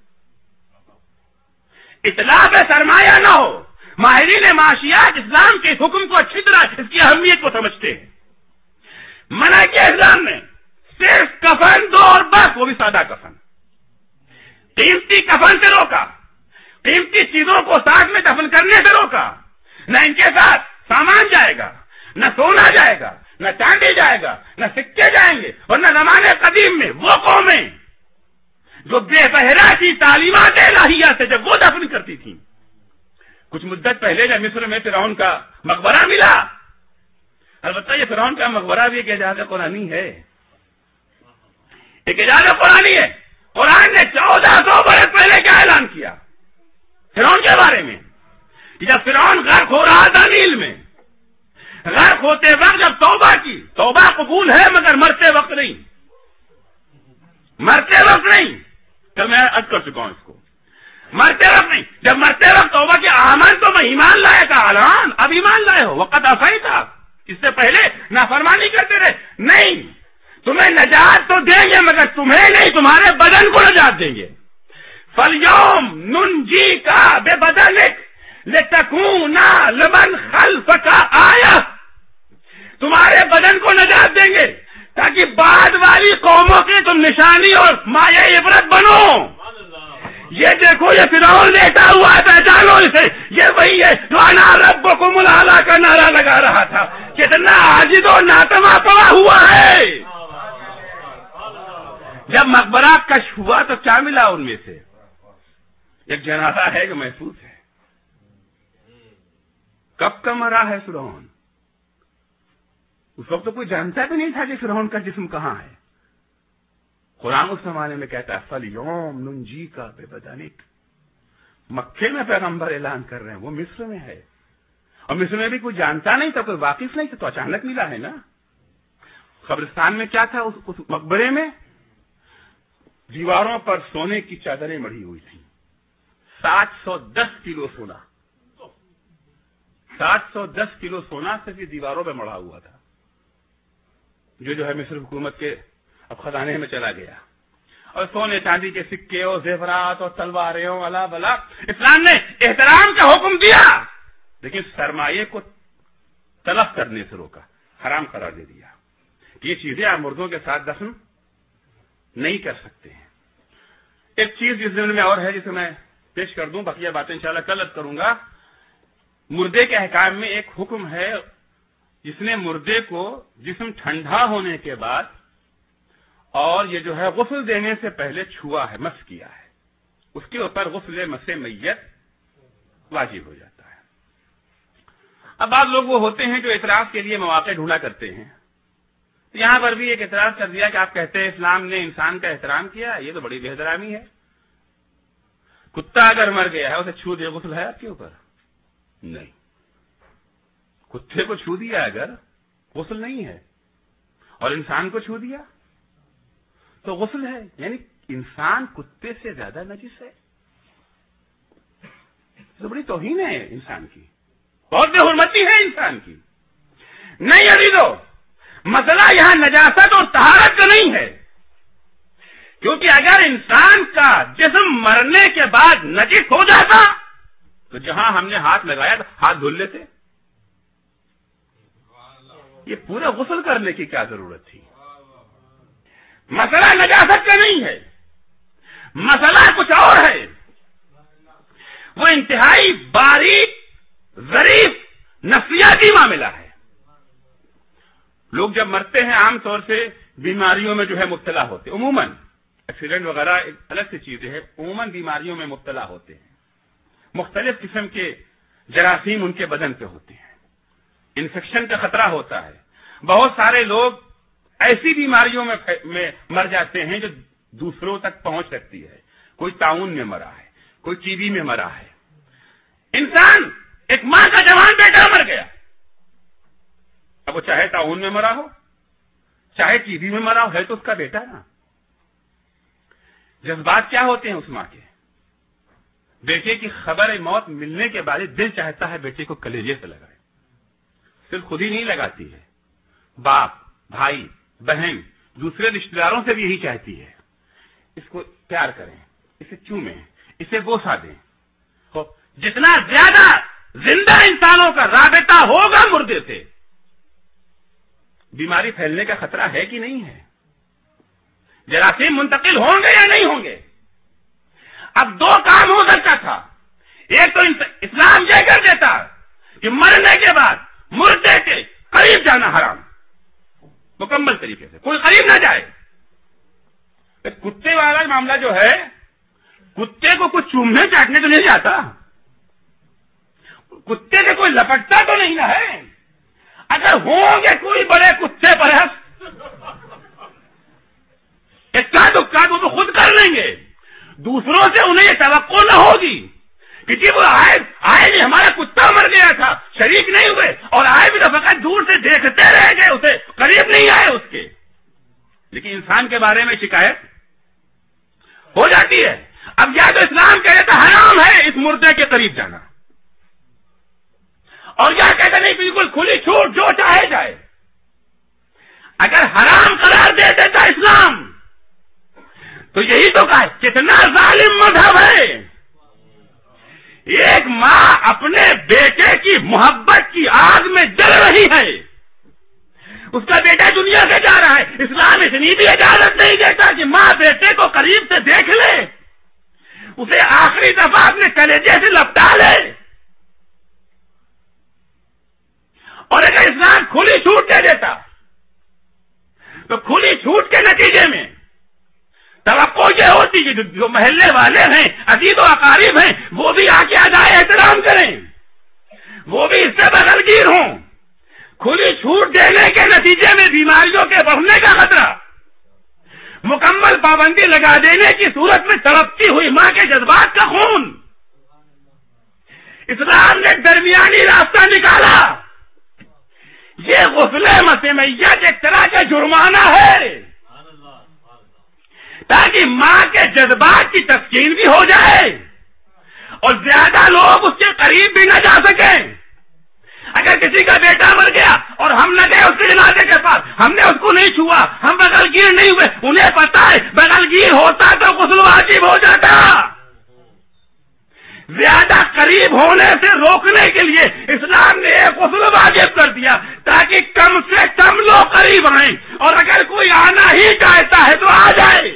اتلاف سرمایہ نہ ہو. ماہرین معاشیات اسلام کے حکم کو اچھی طرح اس کی اہمیت کو سمجھتے ہیں. منع کیا اسلام نے, صرف کفن دو اور بس, وہ بھی سادہ کفن. قیمتی کفن سے روکا, قیمتی چیزوں کو ساتھ میں دفن کرنے سے روکا. نہ ان کے ساتھ سامان جائے گا, نہ سونا جائے گا, نہ چاندی جائے گا, نہ سکے جائیں گے. اور نہ زمانے قدیم میں وہ قومیں جو بے بہرا کی تعلیمات الہیہ سے جب وہ دفن کرتی تھیں. کچھ مدت پہلے جب مصر میں فرعون کا مقبرہ ملا, البتہ یہ فرعون کا مقبرہ بھی ایک اعجاز قرآنی ہے, ایک اعجاز قرآنی ہے. قرآن نے چودہ سو برس پہلے کیا اعلان کیا فرعون کے بارے میں, جب فرعون غرق ہو رہا تھا نیل میں, غرق ہوتے وقت جب توبہ کی, توبہ قبول ہے مگر مرتے وقت نہیں. مرتے وقت نہیں، تو میں عرض کر چکا ہوں اس کو، مرتے وقت نہیں، جب مرتے وقت توبہ کہ آمن تو میں ایمان لائے کا اعلان، اب ایمان لائے ہو، وقت آسائی تھا، اس سے پہلے نافرمانی کرتے رہے، نہیں، تمہیں نجات تو دیں گے مگر تمہیں نہیں، تمہارے بدن کو نجات دیں گے۔ فَالْيَوْمْ نُنْجِيكَ بِبَدَنِكَ لِتَكُونَ لِمَنْ خَلْفَكَ آیَةً، تمہارے بدن کو نجات دیں گے تاکہ بعد والی قوموں کی تم نشانی اور مایہ عبرت بنو۔ یہ دیکھو یہ فرعون لیٹا ہوا ہے، پہچانو اسے، یہ وہی ہے جو انا ربکم الاعلی کا نعرہ لگا رہا تھا، کتنا عاجز و ناتما پڑا ہوا ہے۔ جب مقبرہ کشف ہوا تو کیا ملا ان میں سے؟ ایک جنازہ ہے جو محفوظ ہے۔ کب کا مرا ہے فرعون؟ اس وقت تو کوئی جانتا بھی نہیں تھا کہ فرعون کا جسم کہاں ہے۔ قرآن اس زمانے میں کہتا ہے فَالْيَوْمْ نُنْجِيكَ بِبَدَنِكَ، مکے میں پیغمبر اعلان کر رہے ہیں، وہ مصر میں ہے، اور مصر میں بھی کوئی جانتا نہیں تھا، کوئی واقف نہیں تھا، تو اچانک ملا ہے نا۔ قبرستان میں کیا تھا؟ اس مقبرے میں دیواروں پر سونے کی چادریں مڑی ہوئی تھیں، سات سو دس کلو سونا، سات سو دس کلو سونا صرف دیواروں پہ مڑا ہوا تھا، جو جو ہے مصر حکومت کے اب خزانے میں چلا گیا، اور سونے چاندی کے سکے اور زیورات اور تلواریں اور الا بلا۔ اسلام نے احترام کا حکم دیا لیکن سرمایہ کو تلف کرنے سے روکا، حرام قرار دے دیا۔ یہ چیزیں آپ مردوں کے ساتھ دفن نہیں کر سکتے ہیں۔ ایک چیز جس ضمن میں اور ہے جسے میں پیش کر دوں، بقیہ باتیں انشاءاللہ کل عرض کروں گا۔ مردے کے احکام میں ایک حکم ہے، جس نے مردے کو جسم ٹھنڈا ہونے کے بعد اور یہ جو ہے غسل دینے سے پہلے چھوا ہے، مس کیا ہے، اس کے اوپر غسل مس میت واجب ہو جاتا ہے۔ اب بعض لوگ وہ ہوتے ہیں جو اعتراض کے لیے مواقع ڈھونڈا کرتے ہیں، یہاں پر بھی ایک اعتراض کر دیا کہ آپ کہتے ہیں اسلام نے انسان کا احترام کیا، یہ تو بڑی بے احترامی ہے۔ کتا اگر مر گیا ہے اسے چھو دے، غسل ہے آپ کے اوپر؟ نہیں، کتے کو چھو دیا اگر غسل نہیں ہے، اور انسان کو چھو دیا تو غسل ہے، یعنی انسان کتے سے زیادہ نجس ہے۔ تو بڑی توہین ہے انسان کی، بہت بے حرمتی ہے انسان کی۔ نہیں ابھی تو مسئلہ یہاں نجاست اور طہارت کا نہیں ہے، کیونکہ اگر انسان کا جسم مرنے کے بعد نجس ہو جاتا تو جہاں ہم نے ہاتھ لگایا تو ہاتھ دھل لیتے، یہ پورا غسل کرنے کی کیا ضرورت تھی؟ مسئلہ نجاست کا نہیں ہے، مسئلہ کچھ اور ہے، وہ انتہائی باریک ظریف نفسیاتی معاملہ ہے۔ لوگ جب مرتے ہیں عام طور سے بیماریوں میں جو ہے مبتلا ہوتے، عموماً ایکسیڈنٹ وغیرہ ایک الگ سی چیزیں ہیں، عموماً بیماریوں میں مبتلا ہوتے ہیں، مختلف قسم کے جراثیم ان کے بدن پہ ہوتے ہیں، انفیکشن کا خطرہ ہوتا ہے۔ بہت سارے لوگ ایسی بیماریوں میں میں مر جاتے ہیں جو دوسروں تک پہنچ سکتی ہے، کوئی طاعون میں مرا ہے، کوئی ٹی بی میں مرا ہے۔ انسان ایک ماں کا جوان بیٹا مر گیا، اب وہ چاہے طاعون میں مرا ہو چاہے ٹی بی میں مرا ہو، ہے تو اس کا بیٹا نا۔ جذبات کیا ہوتے ہیں اس ماں کے؟ بیٹے کی خبر موت ملنے کے بعد دل چاہتا ہے بیٹے کو کلیجے سے لگائے، صرف خود ہی نہیں لگاتی ہے، باپ، بھائی، بہن، دوسرے رشتہ داروں سے بھی یہی چاہتی ہے، اس کو پیار کریں، اسے چومیں، اسے بوسہ دیں۔ تو جتنا زیادہ زندہ انسانوں کا رابطہ ہوگا مردے سے، بیماری پھیلنے کا خطرہ ہے کہ نہیں ہے؟ جراثیم منتقل ہوں گے یا نہیں ہوں گے؟ اب دو کام ہو سکتا تھا، ایک تو اسلام یہ کر دیتا کہ مرنے کے بعد مردے کے قریب جانا حرام، مکمل طریقے سے کوئی قریب نہ جائے۔ کتے والا معاملہ جو ہے، کتے کو کچھ چومنے چاٹنے تو نہیں جاتا، کتے سے کوئی لپٹتا تو نہیں نہ ہے۔ اگر ہوں گے کوئی بڑے کتے پرہز اکا دکا تو وہ خود کر لیں گے، دوسروں سے انہیں یہ توقع نہ ہوگی کہ جی وہ آئے آئے نہیں، ہمارا کتا مر گیا تھا، شریک نہیں ہوئے، اور آئے بھی تو فقط دور سے دیکھتے رہ گئے، اسے قریب نہیں آئے اس کے۔ لیکن انسان کے بارے میں شکایت ہو جاتی ہے. اب یا تو اسلام کہہ دیتا حرام ہے اس مردے کے قریب جانا, اور یا کہتا نہیں بالکل کھلی چھوٹ جو چاہے جائے. اگر حرام قرار دے دیتا اسلام تو یہی تو کہا کتنا ظالم مذہب ہے. ایک ماں اپنے بیٹے کی محبت کی آگ میں جل رہی ہے, اس کا بیٹا دنیا سے جا رہا ہے, اسلام اتنی بھی اجازت نہیں دیتا کہ ماں بیٹے کو قریب سے دیکھ لے, اسے آخری دفعہ اپنے کلیجے سے لپٹا لے. اور اگر اسلام کھلی چھوٹ دے دیتا تو کھلی چھوٹ کے نتیجے میں توقع یہ ہوتی کہ جو محلے والے ہیں, عزیز و اقارب ہیں, وہ بھی آ کے ادائے احترام کریں, وہ بھی اس سے بغل گیر ہوں. کھلی چھوٹ دینے کے نتیجے میں بیماریوں کے بڑھنے کا خطرہ, مکمل پابندی لگا دینے کی صورت میں تڑپتی ہوئی ماں کے جذبات کا خون. اسلام نے درمیانی راستہ نکالا. یہ غسل مسیحیت ایک طرح کا جرمانہ ہے تاکہ ماں کے جذبات کی تسکین بھی ہو جائے اور زیادہ لوگ اس کے قریب بھی نہ جا سکیں. اگر کسی کا بیٹا مر گیا اور ہم نہ گئے اس کے جنازے کے پاس, ہم نے اس کو نہیں چھوا, ہم بغل گیر نہیں ہوئے, انہیں پتا ہے بغل گیر ہوتا تو غسل واجب ہو جاتا. زیادہ قریب ہونے سے روکنے کے لیے اسلام نے ایک غسل واجب کر دیا تاکہ کم سے کم لوگ قریب آئیں, اور اگر کوئی آنا ہی چاہتا ہے تو آ جائے,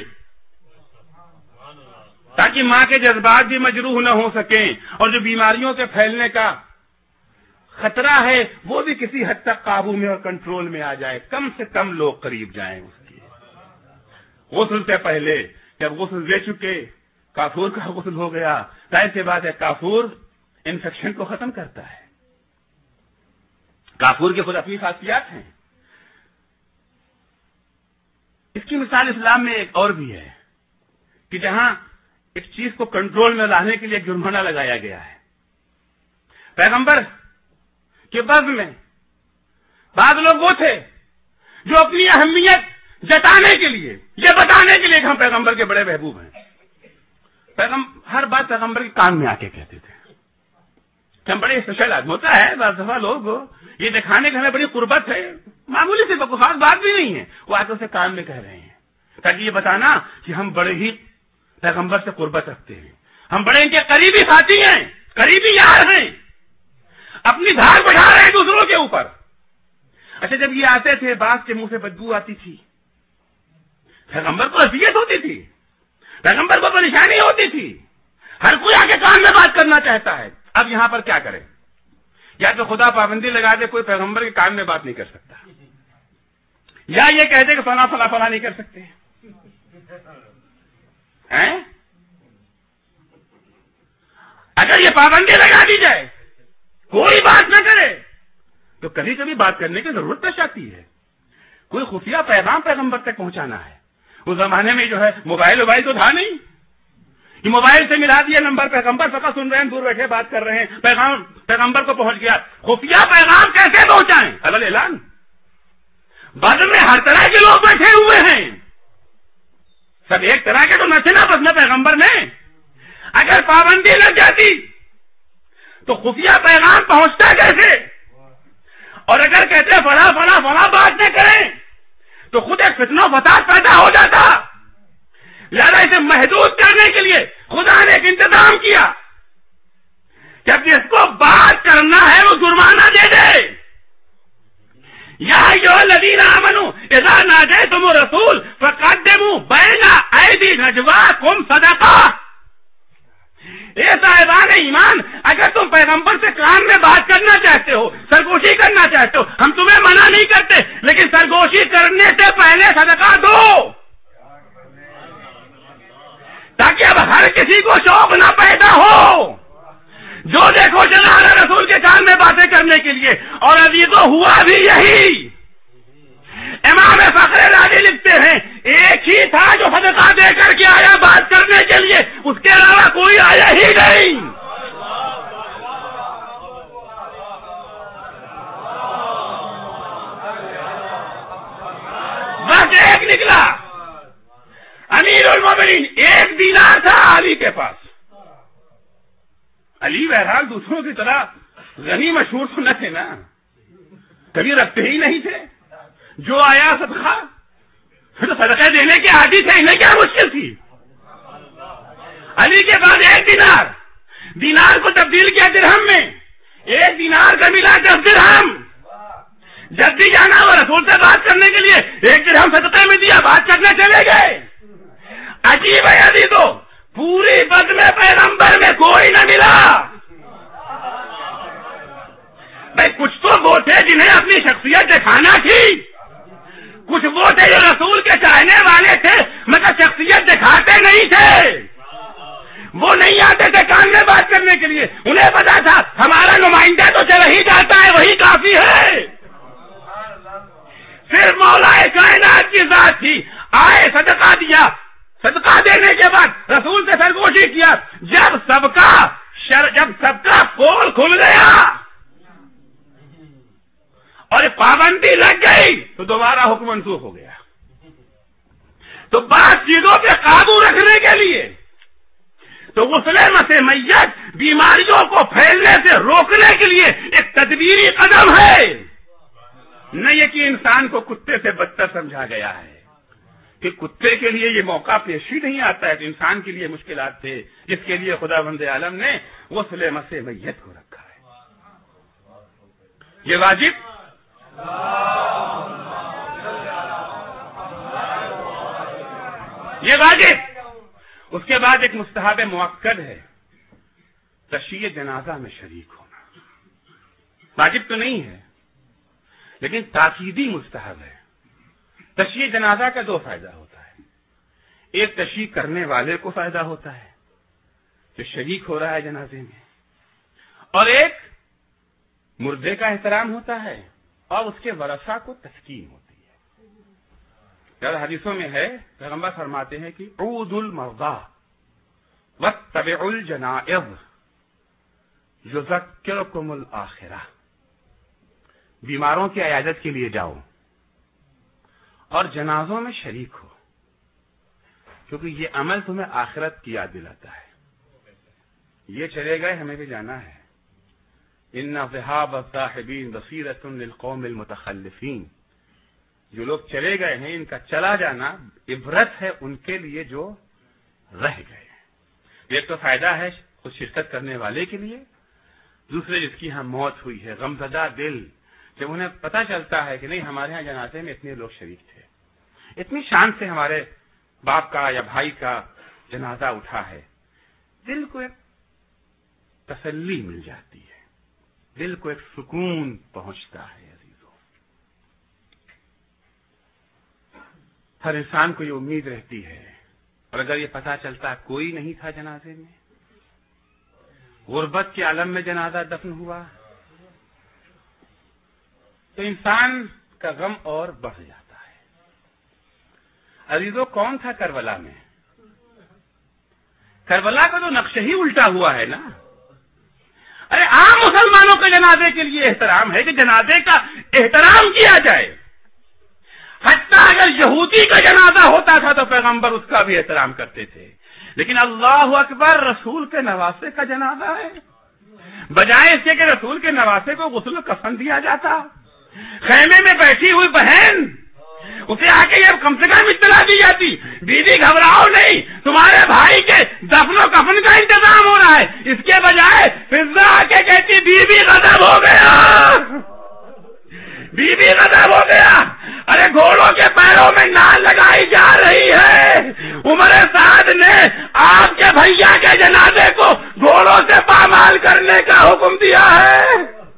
تاکہ ماں کے جذبات بھی مجروح نہ ہو سکیں, اور جو بیماریوں کے پھیلنے کا خطرہ ہے وہ بھی کسی حد تک قابو میں اور کنٹرول میں آ جائے. کم سے کم لوگ قریب جائیں اس کی. غسل سے پہلے جب غسل دے چکے, کافور کا غسل ہو گیا, ظاہر سی بات ہے کافور انفیکشن کو ختم کرتا ہے. کافور کی خود اپنی خاصیات ہیں. اس کی مثال اسلام میں ایک اور بھی ہے کہ جہاں ایک چیز کو کنٹرول میں لانے کے لیے جرمانہ لگایا گیا ہے. پیغمبر کے بزم میں بعض لوگ وہ تھے جو اپنی اہمیت جتانے کے لیے, یہ بتانے کے لیے کہ ہم پیغمبر کے بڑے محبوب ہیں, پیغمبر ہر بات پیغمبر کے کان میں آ کے کہتے تھے کہ ہم بڑے اسپیشل آدمی. ہوتا ہے بعض دفعہ لوگ یہ دکھانے کے ہمیں بڑی قربت ہے, معمولی سی خاص بات بھی نہیں ہے, وہ آ کے اسے کان میں کہہ رہے ہیں تاکہ یہ بتانا کہ ہم بڑے ہی پیغمبر سے قربت رکھتے ہیں, ہم بڑے ان کے قریبی ساتھی ہیں, قریبی یار ہیں, اپنی دھار بڑھا رہے ہیں دوسروں کے اوپر. اچھا جب یہ آتے تھے بعض کے منہ سے بدبو آتی تھی, پیغمبر کو اذیت ہوتی تھی, پیغمبر کو پریشانی ہوتی تھی, ہر کوئی آ کے کان میں بات کرنا چاہتا ہے. اب یہاں پر کیا کرے, یا تو خدا پابندی لگا دے کوئی پیغمبر کے کان میں بات نہیں کر سکتا, یا یہ کہہ دے کہ فلاں فلاں فلاں نہیں کر سکتے ہیں. اگر یہ پابندی لگا دی جائے کوئی بات نہ کرے تو کبھی کبھی بات کرنے کی ضرورت پیش آتی ہے. کوئی خفیہ پیغام پیغمبر تک پہنچانا ہے. اس زمانے میں جو ہے موبائل موبائل تو تھا نہیں, یہ موبائل سے ملا دیا نمبر, پیغمبر فقط سن رہے ہیں, دور بیٹھے بات کر رہے ہیں, پیغام پیغمبر کو پہنچ گیا. خفیہ پیغام کیسے پہنچائیں؟ علل اعلان. بعد میں ہر طرح کے لوگ بیٹھے ہوئے ہیں, سب ایک طرح کے تو نچنا بسنا پیغمبر میں. اگر پابندی لگ جاتی تو خفیہ پیغام پہنچتا کیسے؟ اور اگر کہتے فلاں فلاں فلاں بات نہ کریں تو خود ایک فتنہ و فساد پیدا ہو جاتا. لہذا اسے محدود کرنے کے لیے خدا نے ایک انتظام کیا جب جس کو بات کرنا ہے وہ جرمانہ دے دے. یا ایھا الذین آمنوا اذا ناجیتم الرسول فقدموا بین ایدی نجواکم صدقہ. اے صاحبان ایمان, اگر تم پیغمبر سے کان میں بات کرنا چاہتے ہو, سرگوشی کرنا چاہتے ہو, ہم تمہیں منع نہیں کرتے, لیکن سرگوشی کرنے سے پہلے صدقہ دو تاکہ اب ہر کسی کو شوق نہ پیدا ہو جو دیکھو چلا رہا رسول کے کان میں باتیں کرنے کے لیے. اور ابھی تو ہوا بھی یہی. امام فخر رازی لکھتے ہیں ایک ہی تھا جو صدقہ دے کر کے آیا بات کرنے کے لیے, اس کے علاوہ کوئی آیا ہی نہیں. بس ایک نکلا, امیر المومنین ایک دینار تھا علی کے پاس. علی بہرحال دوسروں کی طرح غنی مشہور تو نہ تھے نا, کبھی رکھتے ہی نہیں تھے, جو آیا صدقہ, پھر تو صدقہ دینے کے عادی تھے, انہیں کیا مشکل تھی. علی کے بعد ایک دینار, دینار کو تبدیل کیا درہم میں, ایک دینار کا ملا دس درہم. جب بھی جانا وہ رسول سے بات کرنے کے لیے ایک درہم صدقے میں دیا, بات کرنے چلے گئے. عجیب ہے علی, تو پوری بد میں پیغمبر میں کوئی نہ ملا. بھائی کچھ تو وہ تھے جنہیں اپنی شخصیت دکھانا تھی, کچھ وہ تھے جو رسول کے چاہنے والے تھے مگر شخصیت دکھاتے نہیں تھے. وہ نہیں آتے تھے کان میں بات کرنے کے لیے, انہیں پتا تھا ہمارا نمائندہ تو چلا ہی جاتا ہے, وہی کافی ہے. پھر مولا کائنات کی ذات تھی, آئے صدقہ دیا, صدقہ دینے کے بعد رسول سے سرگوشی کیا. جب سب کا شر جب سب کا پول کھل گیا اور پابندی لگ گئی تو دوبارہ حکم منسوخ ہو گیا. تو بعض چیزوں پہ قابو رکھنے کے لیے تو غسل مسح میت بیماریوں کو پھیلنے سے روکنے کے لیے ایک تدبیری قدم ہے. نہ یہ کہ انسان کو کتے سے بدتر سمجھا گیا ہے کہ کتے کے لیے یہ موقع پیش ہی نہیں آتا ہے, تو انسان کے لیے مشکلات تھے جس کے لیے خدا بند عالم نے غسل مسح میت کو رکھا ہے. یہ واجب یہ واجب اس کے بعد ایک مستحب مؤکد ہے, تشییع جنازہ میں شریک ہونا. واجب تو نہیں ہے لیکن تاکیدی مستحب ہے. تشییع جنازہ کا دو فائدہ ہوتا ہے, ایک تشییع کرنے والے کو فائدہ ہوتا ہے جو شریک ہو رہا ہے جنازے میں, اور ایک مردے کا احترام ہوتا ہے اور اس کے ورثہ کو تسکین ہوتی ہے. یار حدیثوں میں ہے, پیغمبر فرماتے ہیں کہ عود المرضى واتبعوا الجنائز یذکرکم الآخرہ, بیماروں کی عیادت کے لیے جاؤ اور جنازوں میں شریک ہو, کیونکہ یہ عمل تمہیں آخرت کی یاد دلاتا ہے. یہ چلے گئے, ہمیں بھی جانا ہے. ان ذهاب الصاحبین بصیرۃ للقوم المتخلفین, جو لوگ چلے گئے ہیں ان کا چلا جانا عبرت ہے ان کے لیے جو رہ گئے ہیں. ایک تو فائدہ ہے خود شرکت کرنے والے کے لیے, دوسرے جس کی یہاں موت ہوئی ہے, غمزدہ دل جب انہیں پتہ چلتا ہے کہ نہیں ہمارے یہاں جنازے میں اتنے لوگ شریک تھے, اتنی شان سے ہمارے باپ کا یا بھائی کا جنازہ اٹھا ہے, دل کو ایک تسلی مل جاتی ہے, دل کو ایک سکون پہنچتا ہے. عزیزو, ہر انسان کو یہ امید رہتی ہے, اور اگر یہ پتہ چلتا کوئی نہیں تھا جنازے میں, غربت کے عالم میں جنازہ دفن ہوا, تو انسان کا غم اور بڑھ جاتا ہے. عزیزو, کون تھا کربلا میں؟ کربلا کا تو نقشہ ہی الٹا ہوا ہے نا. ارے عام مسلمانوں کے جنازے کے لیے احترام ہے کہ جنازے کا احترام کیا جائے. حتیٰ اگر یہودی کا جنازہ ہوتا تھا تو پیغمبر اس کا بھی احترام کرتے تھے, لیکن اللہ اکبر, رسول کے نواسے کا جنازہ ہے, بجائے اس کے کہ رسول کے نواسے کو غسل کفن دیا جاتا, خیمے میں بیٹھی ہوئی بہن اسے آ کے یہ کم سے کم اطلاع دی جاتی, بیوی گھبراؤ نہیں, تمہارے بھائی کے دفن و کفن کا انتظام ہو رہا ہے. اس کے بجائے فضا آ کے کہتی بیوی غضب ہو گیا, بیوی غضب ہو گیا. ارے گھوڑوں کے پیروں میں نال لگائی جا رہی ہے. عمر سعد نے آپ کے بھیا کے جنازے کو گھوڑوں سے پامال کرنے کا حکم دیا ہے.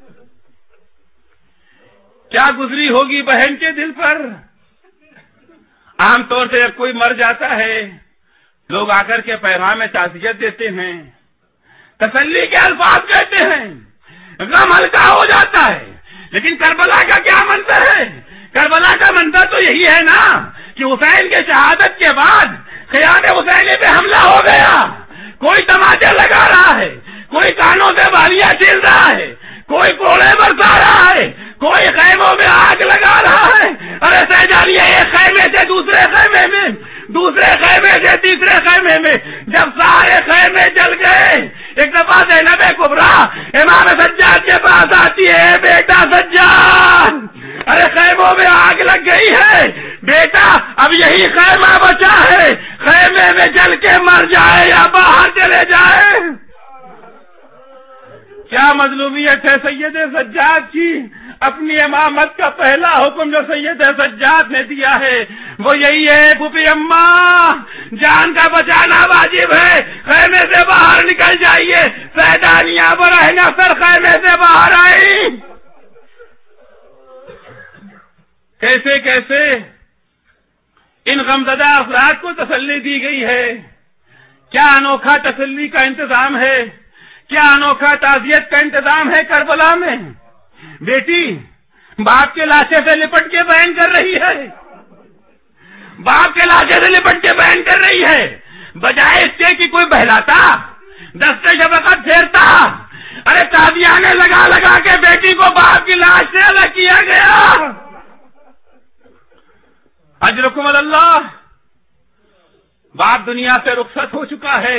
کیا گزری ہوگی بہن کے دل پر. عام طور سے جب کوئی مر جاتا ہے لوگ آ کر کے پیغام میں تعزیت دیتے ہیں, تسلی کے الفاظ کہتے ہیں, غم ہلکا ہو جاتا ہے. لیکن کربلا کا کیا منظر ہے؟ کربلا کا منظر تو یہی ہے نا کہ حسین کے شہادت کے بعد خیام حسینی پہ حملہ ہو گیا, کوئی تماچے لگا رہا ہے, کوئی کانوں سے بالیاں چھیل رہا ہے, کوئی کوڑے برسا رہا ہے, کوئی خیموں میں آگ لگا رہا ہے. ارے سہجانیہ ایک خیمے سے دوسرے خیمے میں، دوسرے خیمے سے تیسرے خیمے میں، جب سارے خیمے جل گئے ایک دفعہ زینب کبریٰ امام سجاد کے پاس آتی ہے، بیٹا سجاد ارے خیموں میں آگ لگ گئی ہے، بیٹا اب یہی خیمہ بچا ہے، خیمے میں جل کے مر جائے یا باہر چلے جائے۔ کیا مظلومیت ہے سید سجاد کی؟ اپنی امامت کا پہلا حکم جو سید سجاد نے دیا ہے وہ یہی ہے، پھوپھی اماں جان کا بچانا واجب ہے، خیمے سے باہر نکل جائیے۔ سیدانیاں براہ نصر خیمے سے باہر آئی۔ کیسے کیسے ان غمزدہ افراد کو تسلی دی گئی ہے، کیا انوکھا تسلی کا انتظام ہے، کیا انوکھا تعزیت کا انتظام ہے کربلا میں۔ بیٹی باپ کے لاشے سے لپٹ کے بیان کر رہی ہے، باپ کے لاشے سے لپٹ کے بیان کر رہی ہے، بجائے اس کے کہ کوئی بہلاتا دستے شفقت پھیرتا۔ ارے تازیانے لگا لگا کے بیٹی کو باپ کی لاش سے الگ کیا گیا۔ اجرکم اللہ، باپ دنیا سے رخصت ہو چکا ہے۔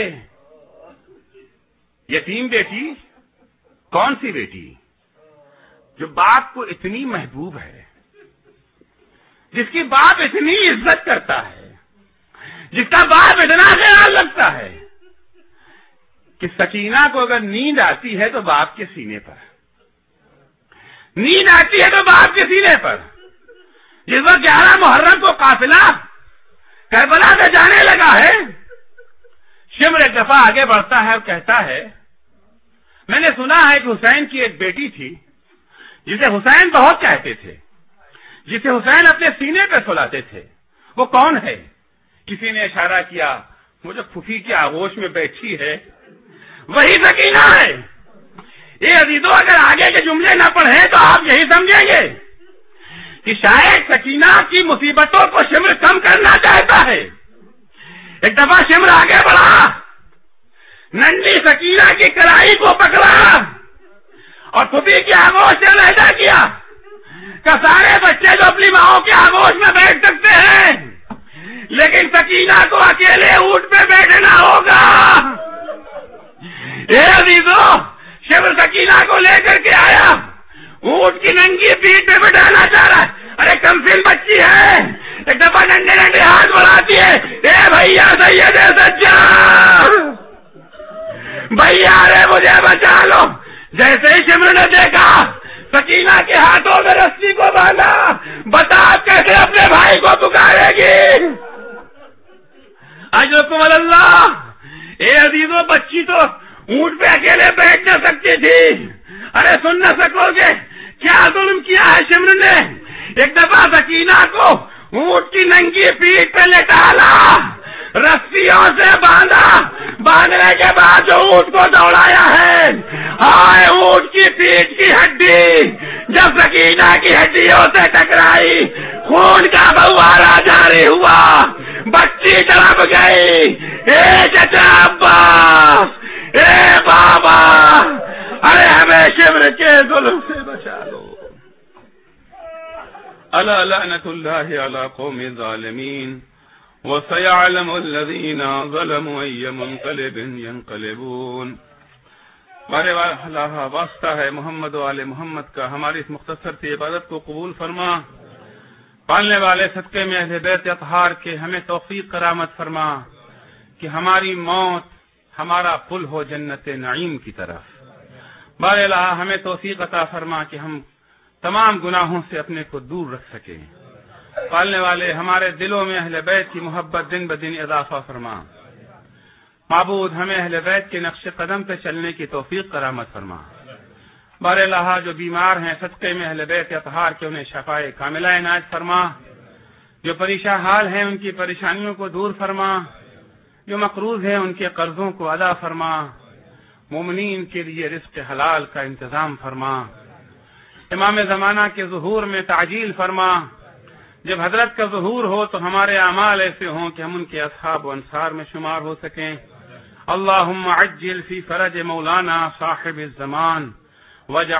یتیم بیٹی، کون سی بیٹی جو باپ کو اتنی محبوب ہے، جس کی باپ اتنی عزت کرتا ہے، جس کا باپ اتنا خیال رکھتا ہے کہ سکینہ کو اگر نیند آتی ہے تو باپ کے سینے پر، نیند آتی ہے تو باپ کے سینے پر۔ جس وقت گیارہ محرم کو قافلہ کربلا سے جانے لگا ہے، شمر ایک دفعہ آگے بڑھتا ہے اور کہتا ہے، میں نے سنا ہے کہ حسین کی ایک بیٹی تھی جسے حسین بہت کہتے تھے، جسے حسین اپنے سینے پہ سلاتے تھے، وہ کون ہے؟ کسی نے اشارہ کیا، وہ جو پھوپھی کی آغوش میں بیٹھی ہے وہی سکینہ ہے۔ یہ عزیزو اگر آگے کے جملے نہ پڑھیں تو آپ یہی سمجھیں گے کہ شاید سکینہ کی مصیبتوں کو شمر کم کرنا چاہتا ہے۔ ایک دفعہ شمر آگے بڑھا، ننھی سکینہ کی کلائی کو پکڑا اور پھوپھی کی آغوش سے علیحدہ کیا کہ سارے بچے جو اپنی ماؤں کی آغوش میں بیٹھ سکتے ہیں، لیکن سکینہ کو اکیلے اونٹ پہ بیٹھنا ہوگا۔ اے عزیزو، شمر سکینہ کو لے کر کے آیا، اونٹ کی ننگی پیٹھ پہ بٹھانا چاہ رہا ہے۔ ارے کمسن بچی ہے، ایک دفعہ ننھے ننھے ہاتھ بڑھاتی ہے، اے بھیا سید سجاد، بھیا رے مجھے بچا لو۔ جیسے ہی شمر نے دیکھا سکینہ کے ہاتھوں میں رسی کو باندھا، بتا کیسے اپنے بھائی کو پکارے گی۔ اجرکم اللہ، اے عزیزو بچی تو اونٹ پہ اکیلے بیٹھ نہ سکتی تھی، ارے سن نہ سکو گے کیا ظلم کیا ہے شمر نے۔ ایک دفعہ سکینہ کو اونٹ کی ننگی پیٹھ پہ لٹالا، رسیوں سے باندھا، باندھنے کے بعد جو اونٹ کو دوڑایا ہے، آئے اونٹ کی پیٹھ کی ہڈی جب سکینہ کی ہڈیوں سے ٹکرائی، خون کا بہوارا جاری ہوا، بچی تڑپ گئی۔ اے چچا عباس، اے بابا، ارے ہمیں شمر کے ظلم سے بچا لو۔ الا لعنت اللہ علی قوم الظالمین وسيعلم الذين ظلموا أي منقلب ينقلبون۔ بارے اللہ واسطہ ہے محمد و آل محمد کا، ہماری اس مختصر سی عبادت کو قبول فرما، پالنے والے صدقے میں اہل بیت اطہار کے ہمیں توفیق کرامت فرما کہ ہماری موت ہمارا پل ہو جنت نعیم کی طرف۔ بارے اللہ ہمیں توفیق عطا فرما کہ ہم تمام گناہوں سے اپنے کو دور رکھ سکیں۔ پالنے والے ہمارے دلوں میں اہل بیت کی محبت دن بدن اضافہ فرما۔ معبود ہمیں اہل بیت کے نقش قدم پہ چلنے کی توفیق کرامت فرما۔ بار اللہ جو بیمار ہیں صدقے میں اہل بیت اطہار کے انہیں شفائے کاملہ عنایت فرما، جو پریشان حال ہیں ان کی پریشانیوں کو دور فرما، جو مقروض ہیں ان کے قرضوں کو ادا فرما، مومنین کے لیے رزق حلال کا انتظام فرما، امام زمانہ کے ظہور میں تعجیل فرما، جب حضرت کا ظہور ہو تو ہمارے اعمال ایسے ہوں کہ ہم ان کے اصحاب و انصار میں شمار ہو سکیں۔ اللہم عجل فی فرج مولانا صاحب الزمان وجعل